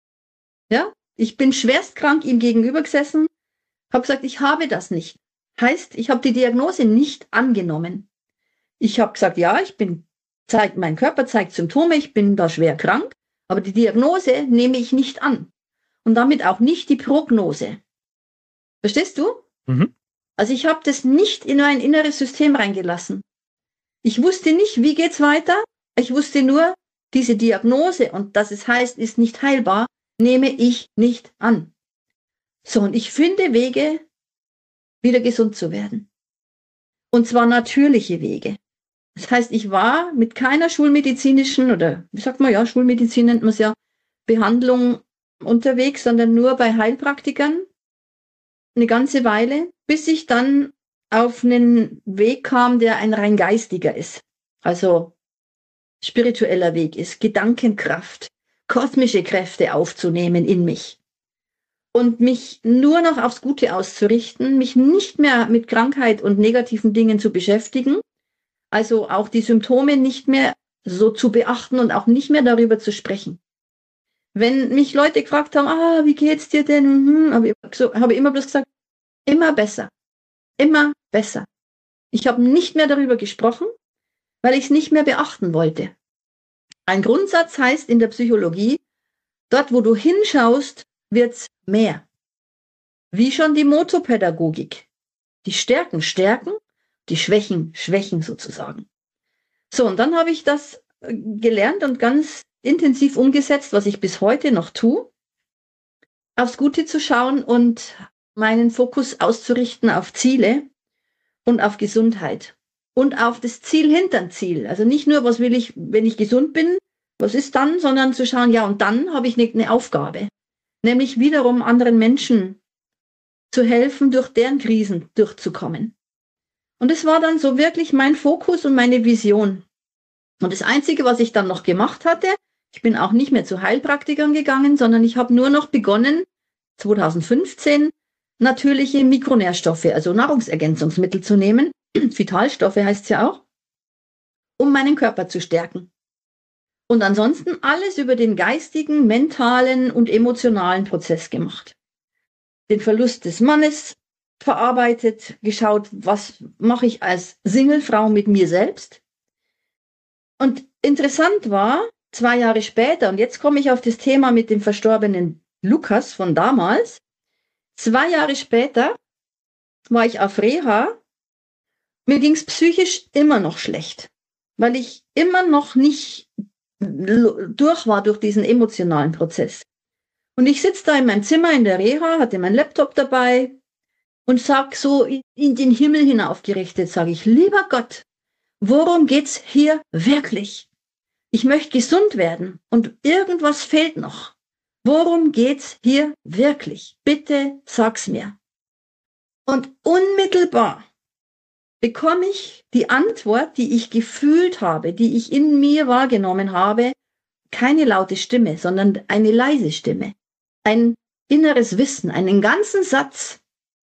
Ja, ich bin schwerstkrank ihm gegenüber gesessen, habe gesagt, ich habe das nicht. Heißt, ich habe die Diagnose nicht angenommen. Ich habe gesagt, ja, ich bin, zeigt, mein Körper zeigt Symptome, ich bin da schwer krank, aber die Diagnose nehme ich nicht an. Und damit auch nicht die Prognose. Verstehst du? Mhm. Also ich habe das nicht in mein inneres System reingelassen. Ich wusste nicht, wie geht's weiter. Ich wusste nur, diese Diagnose und dass es heißt, ist nicht heilbar, nehme ich nicht an. So, und ich finde Wege, wieder gesund zu werden. Und zwar natürliche Wege. Das heißt, ich war mit keiner schulmedizinischen oder, wie sagt man ja, Schulmedizin nennt man es ja, Behandlung unterwegs, sondern nur bei Heilpraktikern eine ganze Weile, bis ich dann auf einen Weg kam, der ein rein geistiger ist. Also spiritueller Weg ist, Gedankenkraft, kosmische Kräfte aufzunehmen in mich. Und mich nur noch aufs Gute auszurichten, mich nicht mehr mit Krankheit und negativen Dingen zu beschäftigen, also auch die Symptome nicht mehr so zu beachten und auch nicht mehr darüber zu sprechen. Wenn mich Leute gefragt haben, ah, wie geht's dir denn, hm, habe ich, so, habe ich immer bloß gesagt, immer besser, immer besser. Ich habe nicht mehr darüber gesprochen, weil ich es nicht mehr beachten wollte. Ein Grundsatz heißt in der Psychologie, dort wo du hinschaust, wird's mehr. Wie schon die Motopädagogik. Die Stärken stärken, die Schwächen schwächen sozusagen. So, und dann habe ich das gelernt und ganz intensiv umgesetzt, was ich bis heute noch tue, aufs Gute zu schauen und meinen Fokus auszurichten auf Ziele und auf Gesundheit und auf das Ziel hinterm Ziel. Also nicht nur, was will ich, wenn ich gesund bin, was ist dann, sondern zu schauen, ja, und dann habe ich eine, eine Aufgabe, nämlich wiederum anderen Menschen zu helfen, durch deren Krisen durchzukommen. Und es war dann so wirklich mein Fokus und meine Vision. Und das Einzige, was ich dann noch gemacht hatte, ich bin auch nicht mehr zu Heilpraktikern gegangen, sondern ich habe nur noch begonnen, zwanzig fünfzehn, natürliche Mikronährstoffe, also Nahrungsergänzungsmittel zu nehmen, Vitalstoffe heißt es ja auch, um meinen Körper zu stärken. Und ansonsten alles über den geistigen, mentalen und emotionalen Prozess gemacht. Den Verlust des Mannes verarbeitet, geschaut, was mache ich als Singlefrau mit mir selbst. Und interessant war, zwei Jahre später, und jetzt komme ich auf das Thema mit dem verstorbenen Lukas von damals, zwei Jahre später war ich auf Reha. Mir ging es psychisch immer noch schlecht, weil ich immer noch nicht durch war durch diesen emotionalen Prozess. Und ich sitze da in meinem Zimmer in der Reha, hatte meinen Laptop dabei und sag so in den Himmel hinaufgerichtet, sage ich, lieber Gott, worum geht's hier wirklich? Ich möchte gesund werden und irgendwas fehlt noch. Worum geht's hier wirklich? Bitte sag's mir. Und unmittelbar bekomme ich die Antwort, die ich gefühlt habe, die ich in mir wahrgenommen habe, keine laute Stimme, sondern eine leise Stimme. Ein inneres Wissen, einen ganzen Satz.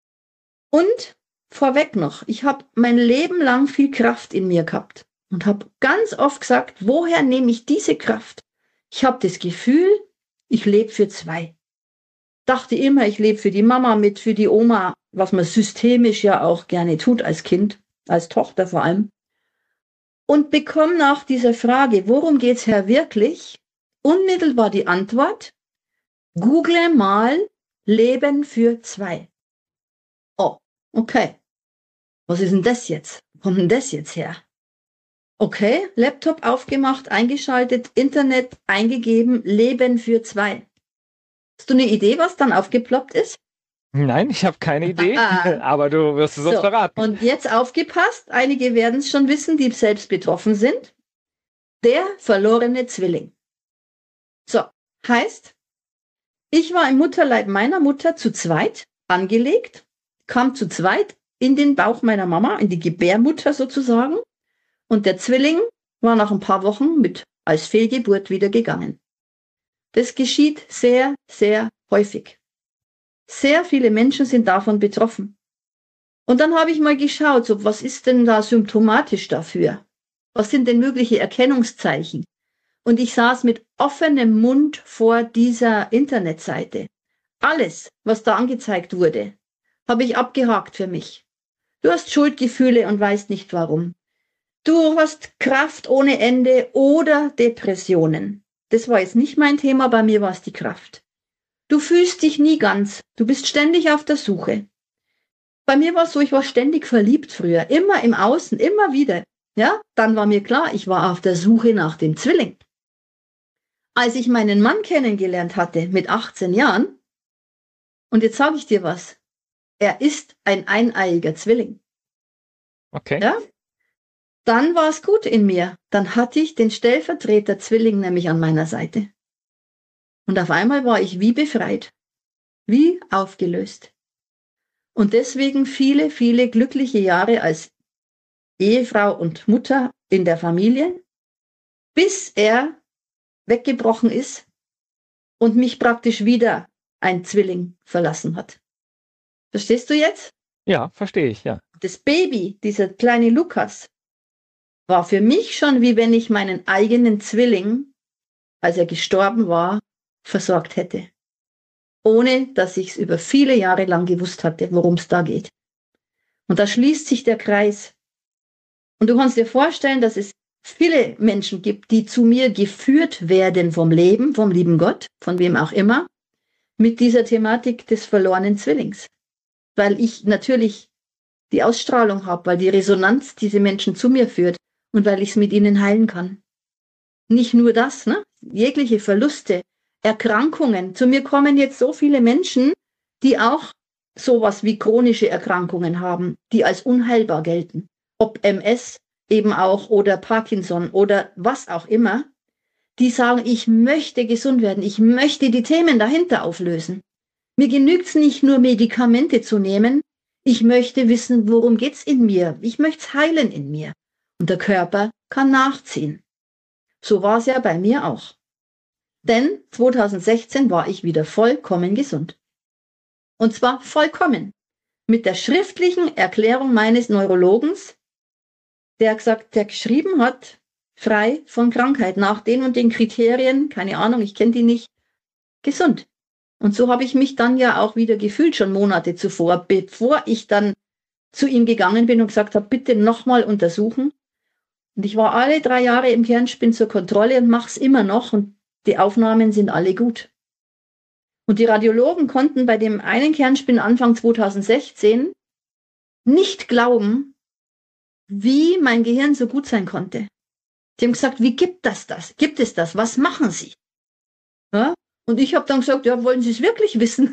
Und vorweg noch, ich habe mein Leben lang viel Kraft in mir gehabt und habe ganz oft gesagt, woher nehme ich diese Kraft? Ich habe das Gefühl, ich lebe für zwei. Dachte immer, ich lebe für die Mama mit, für die Oma, was man systemisch ja auch gerne tut als Kind, als Tochter vor allem. Und bekomme nach dieser Frage, worum geht's hier wirklich, unmittelbar die Antwort, google mal Leben für zwei. Oh, okay. Was ist denn das jetzt? Wo kommt denn das jetzt her? Okay, Laptop aufgemacht, eingeschaltet, Internet eingegeben, Leben für zwei. Hast du eine Idee, was dann aufgeploppt ist? Nein, ich habe keine Idee, aber du wirst es uns So, verraten. und jetzt aufgepasst, einige werden es schon wissen, die selbst betroffen sind. Der verlorene Zwilling. So, heißt, ich war im Mutterleib meiner Mutter zu zweit angelegt, kam zu zweit in den Bauch meiner Mama, in die Gebärmutter sozusagen, und der Zwilling war nach ein paar Wochen mit als Fehlgeburt wieder gegangen. Das geschieht sehr, sehr häufig. Sehr viele Menschen sind davon betroffen. Und dann habe ich mal geschaut, so, was ist denn da symptomatisch dafür? Was sind denn mögliche Erkennungszeichen? Und ich saß mit offenem Mund vor dieser Internetseite. Alles, was da angezeigt wurde, habe ich abgehakt für mich. Du hast Schuldgefühle und weißt nicht warum. Du hast Kraft ohne Ende oder Depressionen. Das war jetzt nicht mein Thema, bei mir war es die Kraft. Du fühlst dich nie ganz, du bist ständig auf der Suche. Bei mir war es so, ich war ständig verliebt früher, immer im Außen, immer wieder. Ja, dann war mir klar, ich war auf der Suche nach dem Zwilling. Als ich meinen Mann kennengelernt hatte mit achtzehn Jahren, und jetzt sage ich dir was, er ist ein eineiiger Zwilling. Okay. Ja? Dann war es gut in mir. Dann hatte ich den Stellvertreter Zwilling nämlich an meiner Seite. Und auf einmal war ich wie befreit, wie aufgelöst. Und deswegen viele, viele glückliche Jahre als Ehefrau und Mutter in der Familie, bis er weggebrochen ist und mich praktisch wieder ein Zwilling verlassen hat. Verstehst du jetzt? Ja, verstehe ich, ja. Das Baby, dieser kleine Lukas, war für mich schon wie wenn ich meinen eigenen Zwilling, als er gestorben war, versorgt hätte. Ohne, dass ich es über viele Jahre lang gewusst hatte, worum es da geht. Und da schließt sich der Kreis. Und du kannst dir vorstellen, dass es viele Menschen gibt, die zu mir geführt werden vom Leben, vom lieben Gott, von wem auch immer, mit dieser Thematik des verlorenen Zwillings. Weil ich natürlich die Ausstrahlung habe, weil die Resonanz diese Menschen zu mir führt und weil ich es mit ihnen heilen kann. Nicht nur das, ne? Jegliche Verluste, Erkrankungen. Zu mir kommen jetzt so viele Menschen, die auch sowas wie chronische Erkrankungen haben, die als unheilbar gelten. Ob M S eben auch oder Parkinson oder was auch immer. Die sagen, ich möchte gesund werden, ich möchte die Themen dahinter auflösen. Mir genügt es nicht nur Medikamente zu nehmen, ich möchte wissen, worum geht's in mir. Ich möchte es heilen in mir. Und der Körper kann nachziehen. So war es ja bei mir auch. Denn zweitausendsechzehn war ich wieder vollkommen gesund. Und zwar vollkommen. Mit der schriftlichen Erklärung meines Neurologens, der gesagt, der geschrieben hat, frei von Krankheit, nach den und den Kriterien, keine Ahnung, ich kenne die nicht, gesund. Und so habe ich mich dann ja auch wieder gefühlt, schon Monate zuvor, bevor ich dann zu ihm gegangen bin und gesagt habe, bitte nochmal untersuchen. Und ich war alle drei Jahre im Kernspin zur Kontrolle und mache es immer noch und die Aufnahmen sind alle gut. Und die Radiologen konnten bei dem einen Kernspin Anfang zweitausendsechzehn nicht glauben, wie mein Gehirn so gut sein konnte. Die haben gesagt, wie gibt das das? Gibt es das? Was machen Sie? Ja? Und ich habe dann gesagt, ja, wollen Sie es wirklich wissen?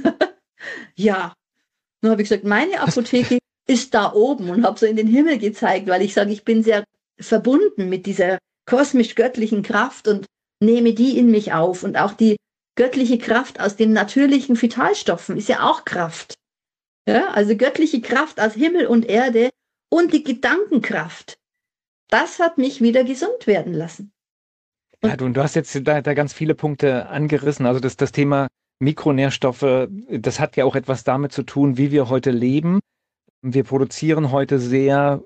Ja. Dann habe ich gesagt, meine Apotheke ist da oben und habe so in den Himmel gezeigt, weil ich sage, ich bin sehr verbunden mit dieser kosmisch-göttlichen Kraft und nehme die in mich auf. Und auch die göttliche Kraft aus den natürlichen Vitalstoffen ist ja auch Kraft. Ja, also göttliche Kraft aus Himmel und Erde und die Gedankenkraft. Das hat mich wieder gesund werden lassen. Und ja, du, du hast jetzt da, da ganz viele Punkte angerissen. Also das, das Thema Mikronährstoffe, das hat ja auch etwas damit zu tun, wie wir heute leben. Wir produzieren heute sehr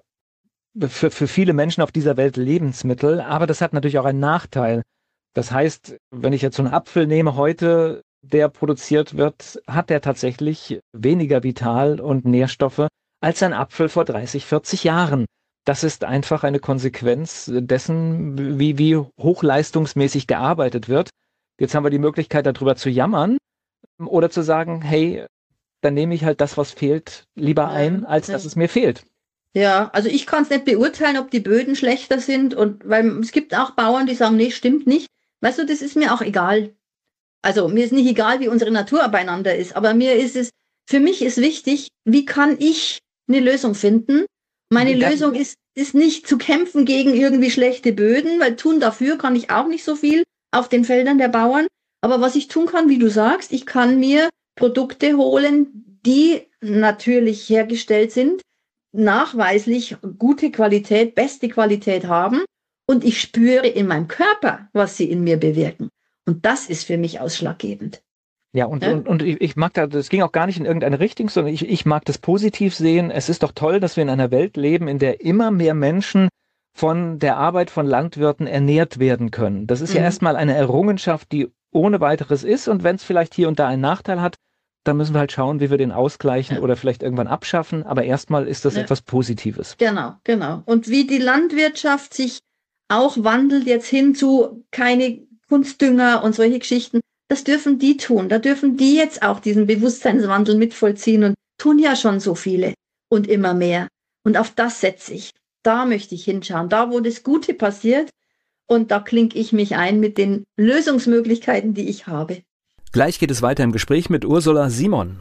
für, für viele Menschen auf dieser Welt Lebensmittel, aber das hat natürlich auch einen Nachteil. Das heißt, wenn ich jetzt so einen Apfel nehme heute, der produziert wird, hat der tatsächlich weniger Vital- und Nährstoffe als ein Apfel vor dreißig, vierzig Jahren. Das ist einfach eine Konsequenz dessen, wie, wie hochleistungsmäßig gearbeitet wird. Jetzt haben wir die Möglichkeit, darüber zu jammern oder zu sagen, hey, dann nehme ich halt das, was fehlt, lieber ein, als dass es mir fehlt. Ja, also ich kann es nicht beurteilen, ob die Böden schlechter sind, und weil es gibt auch Bauern, die sagen, nee, stimmt nicht. Weißt du, das ist mir auch egal. Also mir ist nicht egal, wie unsere Natur beieinander ist, aber mir ist es, für mich ist wichtig, wie kann ich eine Lösung finden? Meine Das- Lösung ist, ist nicht zu kämpfen gegen irgendwie schlechte Böden, weil tun dafür kann ich auch nicht so viel auf den Feldern der Bauern. Aber was ich tun kann, wie du sagst, ich kann mir Produkte holen, die natürlich hergestellt sind, nachweislich gute Qualität, beste Qualität haben, und ich spüre in meinem Körper, was sie in mir bewirken. Und das ist für mich ausschlaggebend. Ja, und, Ja? und, und ich, ich mag da, das ging auch gar nicht in irgendeine Richtung, sondern ich, ich mag das positiv sehen. Es ist doch toll, dass wir in einer Welt leben, in der immer mehr Menschen von der Arbeit von Landwirten ernährt werden können. Das ist ja Mhm. erstmal eine Errungenschaft, die ohne weiteres ist, und wenn es vielleicht hier und da einen Nachteil hat, dann müssen wir halt schauen, wie wir den ausgleichen Ja. oder vielleicht irgendwann abschaffen. Aber erstmal ist das Ja. etwas Positives. Genau, genau. Und wie die Landwirtschaft sich auch wandelt jetzt hin zu keine Kunstdünger und solche Geschichten, das dürfen die tun. Da dürfen die jetzt auch diesen Bewusstseinswandel mitvollziehen und tun ja schon so viele und immer mehr. Und auf das setze ich. Da möchte ich hinschauen. Da, wo das Gute passiert, und da klinke ich mich ein mit den Lösungsmöglichkeiten, die ich habe. Gleich geht es weiter im Gespräch mit Ursula Simon.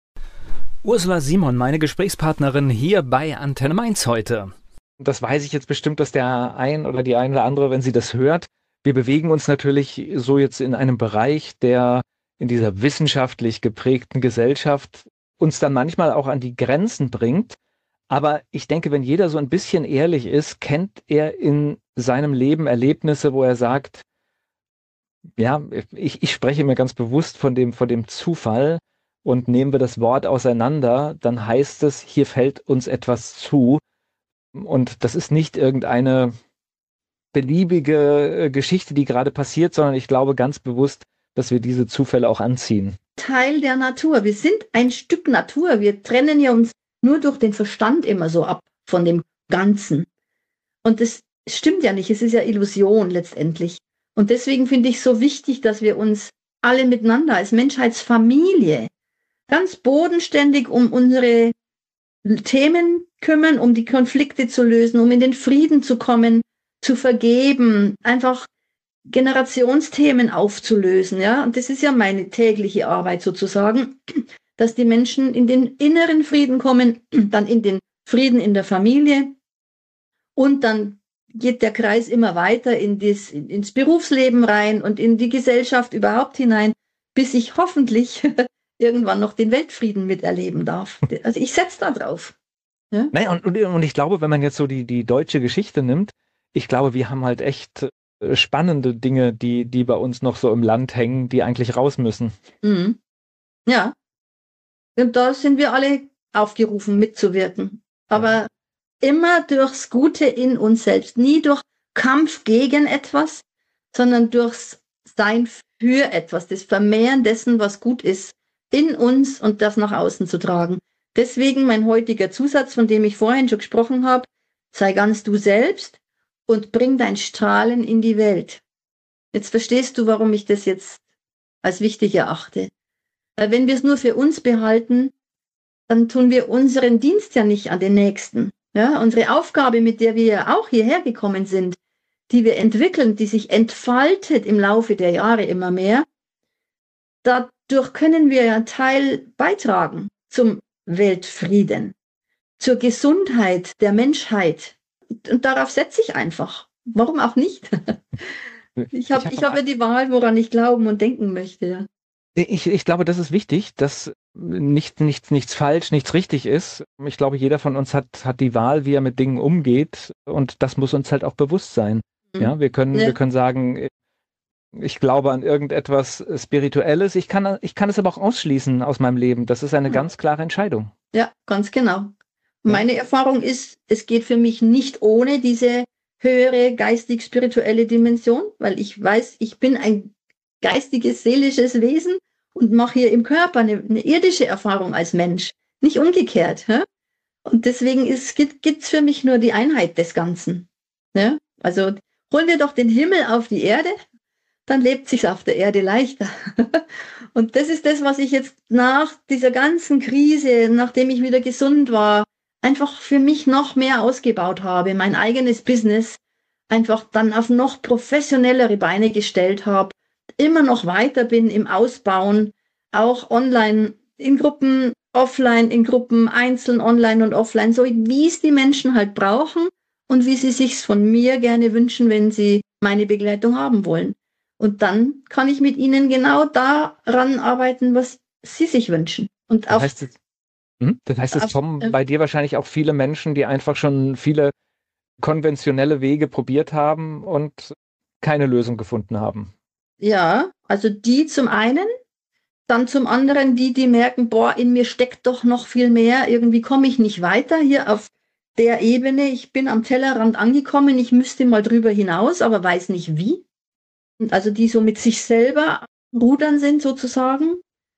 Ursula Simon, meine Gesprächspartnerin hier bei Antenne Mainz heute. Das weiß ich jetzt bestimmt, dass der ein oder die eine oder andere, wenn sie das hört, wir bewegen uns natürlich so jetzt in einem Bereich, der in dieser wissenschaftlich geprägten Gesellschaft uns dann manchmal auch an die Grenzen bringt. Aber ich denke, wenn jeder so ein bisschen ehrlich ist, kennt er in seinem Leben Erlebnisse, wo er sagt, ja, ich, ich spreche mir ganz bewusst von dem, von dem Zufall, und nehmen wir das Wort auseinander, dann heißt es, hier fällt uns etwas zu. Und das ist nicht irgendeine beliebige Geschichte, die gerade passiert, sondern ich glaube ganz bewusst, dass wir diese Zufälle auch anziehen. Teil der Natur. Wir sind ein Stück Natur. Wir trennen ja uns nur durch den Verstand immer so ab von dem Ganzen. Und das stimmt ja nicht. Es ist ja Illusion letztendlich. Und deswegen finde ich es so wichtig, dass wir uns alle miteinander als Menschheitsfamilie ganz bodenständig um unsere Themen kümmern, um die Konflikte zu lösen, um in den Frieden zu kommen, zu vergeben, einfach Generationsthemen aufzulösen, ja. Und das ist ja meine tägliche Arbeit sozusagen, dass die Menschen in den inneren Frieden kommen, dann in den Frieden in der Familie, und dann geht der Kreis immer weiter in das, ins Berufsleben rein und in die Gesellschaft überhaupt hinein, bis ich hoffentlich irgendwann noch den Weltfrieden miterleben darf. Also ich setze da drauf. Ja? Naja, und, und, und ich glaube, wenn man jetzt so die, die deutsche Geschichte nimmt, ich glaube, wir haben halt echt äh, spannende Dinge, die, die bei uns noch so im Land hängen, die eigentlich raus müssen. Mhm. Ja. Und da sind wir alle aufgerufen, mitzuwirken. Aber immer durchs Gute in uns selbst. Nie durch Kampf gegen etwas, sondern durchs Sein für etwas. Das Vermehren dessen, was gut ist, in uns, und das nach außen zu tragen. Deswegen mein heutiger Zusatz, von dem ich vorhin schon gesprochen habe: sei ganz du selbst und bring dein Strahlen in die Welt. Jetzt verstehst du, warum ich das jetzt als wichtig erachte. Weil wenn wir es nur für uns behalten, dann tun wir unseren Dienst ja nicht an den Nächsten. Ja, unsere Aufgabe, mit der wir auch hierher gekommen sind, die wir entwickeln, die sich entfaltet im Laufe der Jahre immer mehr, dadurch können wir einen Teil beitragen zum Weltfrieden, zur Gesundheit der Menschheit. Und darauf setze ich einfach. Warum auch nicht? Ich habe ich hab ja die Wahl, woran ich glauben und denken möchte. Ja. Ich, ich glaube, das ist wichtig, dass nichts, nichts, nichts falsch, nichts richtig ist. Ich glaube, jeder von uns hat, hat die Wahl, wie er mit Dingen umgeht. Und das muss uns halt auch bewusst sein. Mhm. Ja, wir können, ja. wir können sagen, ich glaube an irgendetwas Spirituelles. Ich kann, ich kann es aber auch ausschließen aus meinem Leben. Das ist eine ja. ganz klare Entscheidung. Ja, ganz genau. Meine Erfahrung ist, es geht für mich nicht ohne diese höhere geistig-spirituelle Dimension, weil ich weiß, ich bin ein geistiges, seelisches Wesen und mache hier im Körper eine, eine irdische Erfahrung als Mensch, nicht umgekehrt. Ja? Und deswegen gibt es für mich nur die Einheit des Ganzen. Ja? Also holen wir doch den Himmel auf die Erde, dann lebt sich's auf der Erde leichter. Und das ist das, was ich jetzt nach dieser ganzen Krise, nachdem ich wieder gesund war, einfach für mich noch mehr ausgebaut habe, mein eigenes Business einfach dann auf noch professionellere Beine gestellt habe, immer noch weiter bin im Ausbauen, auch online, in Gruppen, offline, in Gruppen, einzeln, online und offline, so wie es die Menschen halt brauchen und wie sie sich's von mir gerne wünschen, wenn sie meine Begleitung haben wollen. Und dann kann ich mit ihnen genau daran arbeiten, was sie sich wünschen. Und auch das heißt, es, hm? das heißt, es kommen bei dir wahrscheinlich auch viele Menschen, die einfach schon viele konventionelle Wege probiert haben und keine Lösung gefunden haben. Ja, also die zum einen, dann zum anderen die, die merken, boah, in mir steckt doch noch viel mehr, irgendwie komme ich nicht weiter hier auf der Ebene, ich bin am Tellerrand angekommen, ich müsste mal drüber hinaus, aber weiß nicht wie. Also die so mit sich selber rudern sind sozusagen.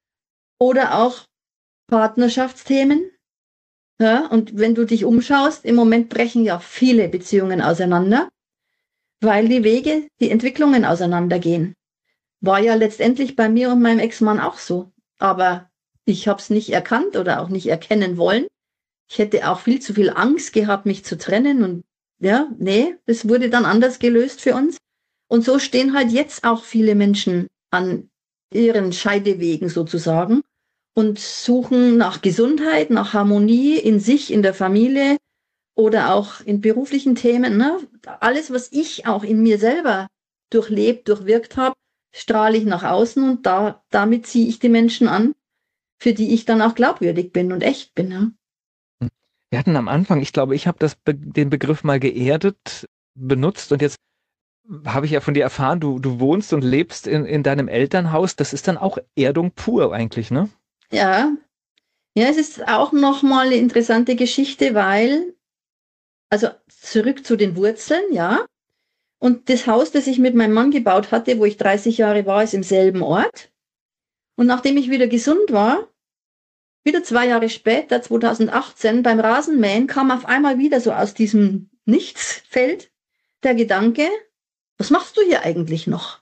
Oder auch Partnerschaftsthemen. Ja, und wenn du dich umschaust, im Moment brechen ja viele Beziehungen auseinander, weil die Wege, die Entwicklungen auseinandergehen. War ja letztendlich bei mir und meinem Ex-Mann auch so. Aber ich habe es nicht erkannt oder auch nicht erkennen wollen. Ich hätte auch viel zu viel Angst gehabt, mich zu trennen. Und ja, nee, das wurde dann anders gelöst für uns. Und so stehen halt jetzt auch viele Menschen an ihren Scheidewegen sozusagen und suchen nach Gesundheit, nach Harmonie in sich, in der Familie oder auch in beruflichen Themen. Ne? Alles, was ich auch in mir selber durchlebt, durchwirkt habe, strahle ich nach außen und da, damit ziehe ich die Menschen an, für die ich dann auch glaubwürdig bin und echt bin. Ja? Wir hatten am Anfang, ich glaube, ich habe das Be- den Begriff mal geerdet benutzt und jetzt habe ich ja von dir erfahren, du, du wohnst und lebst in, in deinem Elternhaus. Das ist dann auch Erdung pur eigentlich, ne? Ja, ja, es ist auch nochmal eine interessante Geschichte, weil, also zurück zu den Wurzeln, ja. Und das Haus, das ich mit meinem Mann gebaut hatte, wo ich dreißig Jahre war, ist im selben Ort. Und nachdem ich wieder gesund war, wieder zwei Jahre später, zweitausendachtzehn, beim Rasenmähen, kam auf einmal wieder so aus diesem Nichtsfeld der Gedanke, was machst du hier eigentlich noch?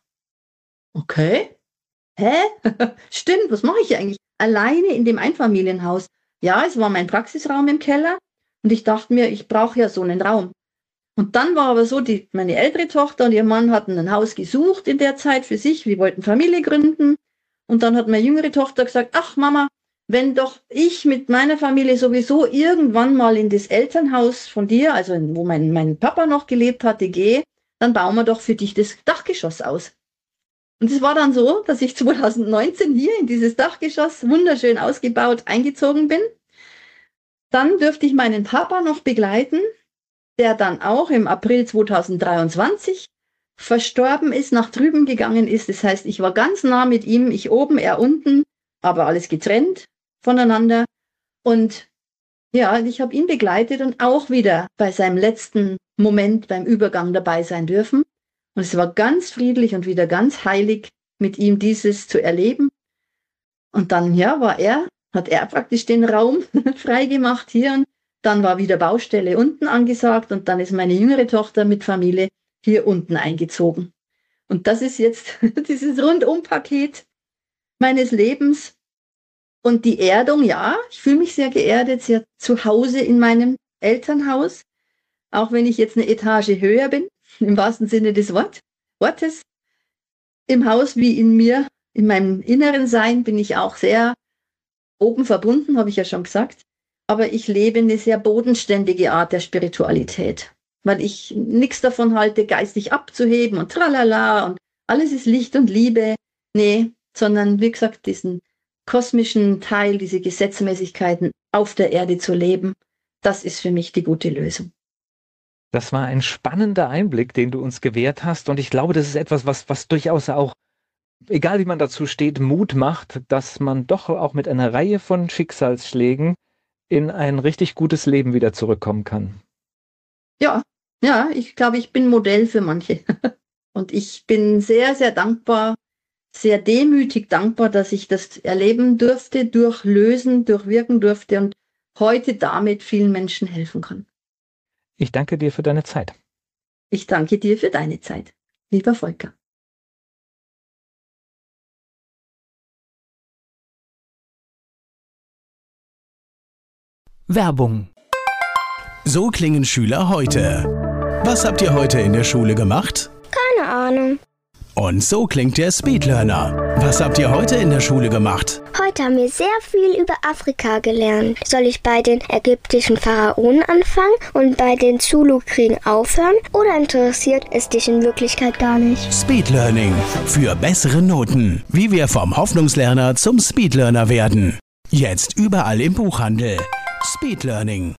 Okay. Hä? Stimmt, was mache ich hier eigentlich? Alleine in dem Einfamilienhaus. Ja, es war mein Praxisraum im Keller und ich dachte mir, ich brauche ja so einen Raum. Und dann war aber so, die, meine ältere Tochter und ihr Mann hatten ein Haus gesucht in der Zeit für sich. Wir wollten Familie gründen. Und dann hat meine jüngere Tochter gesagt, ach Mama, wenn doch ich mit meiner Familie sowieso irgendwann mal in das Elternhaus von dir, also wo mein, mein Papa noch gelebt hatte, gehe, dann bauen wir doch für dich das Dachgeschoss aus. Und es war dann so, dass ich zweitausendneunzehn hier in dieses Dachgeschoss wunderschön ausgebaut eingezogen bin. Dann dürfte ich meinen Papa noch begleiten, der dann auch im April zweitausenddreiundzwanzig verstorben ist, nach drüben gegangen ist. Das heißt, ich war ganz nah mit ihm, ich oben, er unten, aber alles getrennt voneinander. Und ja, ich habe ihn begleitet und auch wieder bei seinem letzten Moment beim Übergang dabei sein dürfen. Und es war ganz friedlich und wieder ganz heilig, mit ihm dieses zu erleben. Und dann, ja, war er, hat er praktisch den Raum freigemacht hier. Und Dann war wieder Baustelle unten angesagt und dann ist meine jüngere Tochter mit Familie hier unten eingezogen. Und das ist jetzt dieses Rundumpaket meines Lebens. Und die Erdung, ja, ich fühle mich sehr geerdet, sehr zu Hause in meinem Elternhaus. Auch wenn ich jetzt eine Etage höher bin, im wahrsten Sinne des Wort, Wortes. Im Haus wie in mir, in meinem inneren Sein bin ich auch sehr oben verbunden, habe ich ja schon gesagt. Aber ich lebe eine sehr bodenständige Art der Spiritualität, weil ich nichts davon halte, geistig abzuheben und tralala und alles ist Licht und Liebe. Nee, sondern wie gesagt, diesen kosmischen Teil, diese Gesetzmäßigkeiten auf der Erde zu leben, das ist für mich die gute Lösung. Das war ein spannender Einblick, den du uns gewährt hast. Und ich glaube, das ist etwas, was, was durchaus auch, egal wie man dazu steht, Mut macht, dass man doch auch mit einer Reihe von Schicksalsschlägen in ein richtig gutes Leben wieder zurückkommen kann. Ja, ja, ich glaube, ich bin Modell für manche. Und ich bin sehr, sehr dankbar, sehr demütig dankbar, dass ich das erleben durfte, durchlösen, durchwirken durfte und heute damit vielen Menschen helfen kann. Ich danke dir für deine Zeit. Ich danke dir für deine Zeit, lieber Volker. Werbung. So klingen Schüler heute. Was habt ihr heute in der Schule gemacht? Keine Ahnung. Und so klingt der Speedlearner. Was habt ihr heute in der Schule gemacht? Heute haben wir sehr viel über Afrika gelernt. Soll ich bei den ägyptischen Pharaonen anfangen und bei den Zulu-Kriegen aufhören? Oder interessiert es dich in Wirklichkeit gar nicht? Speedlearning. Für bessere Noten. Wie wir vom Hoffnungslerner zum Speedlearner werden. Jetzt überall im Buchhandel. Speedlearning.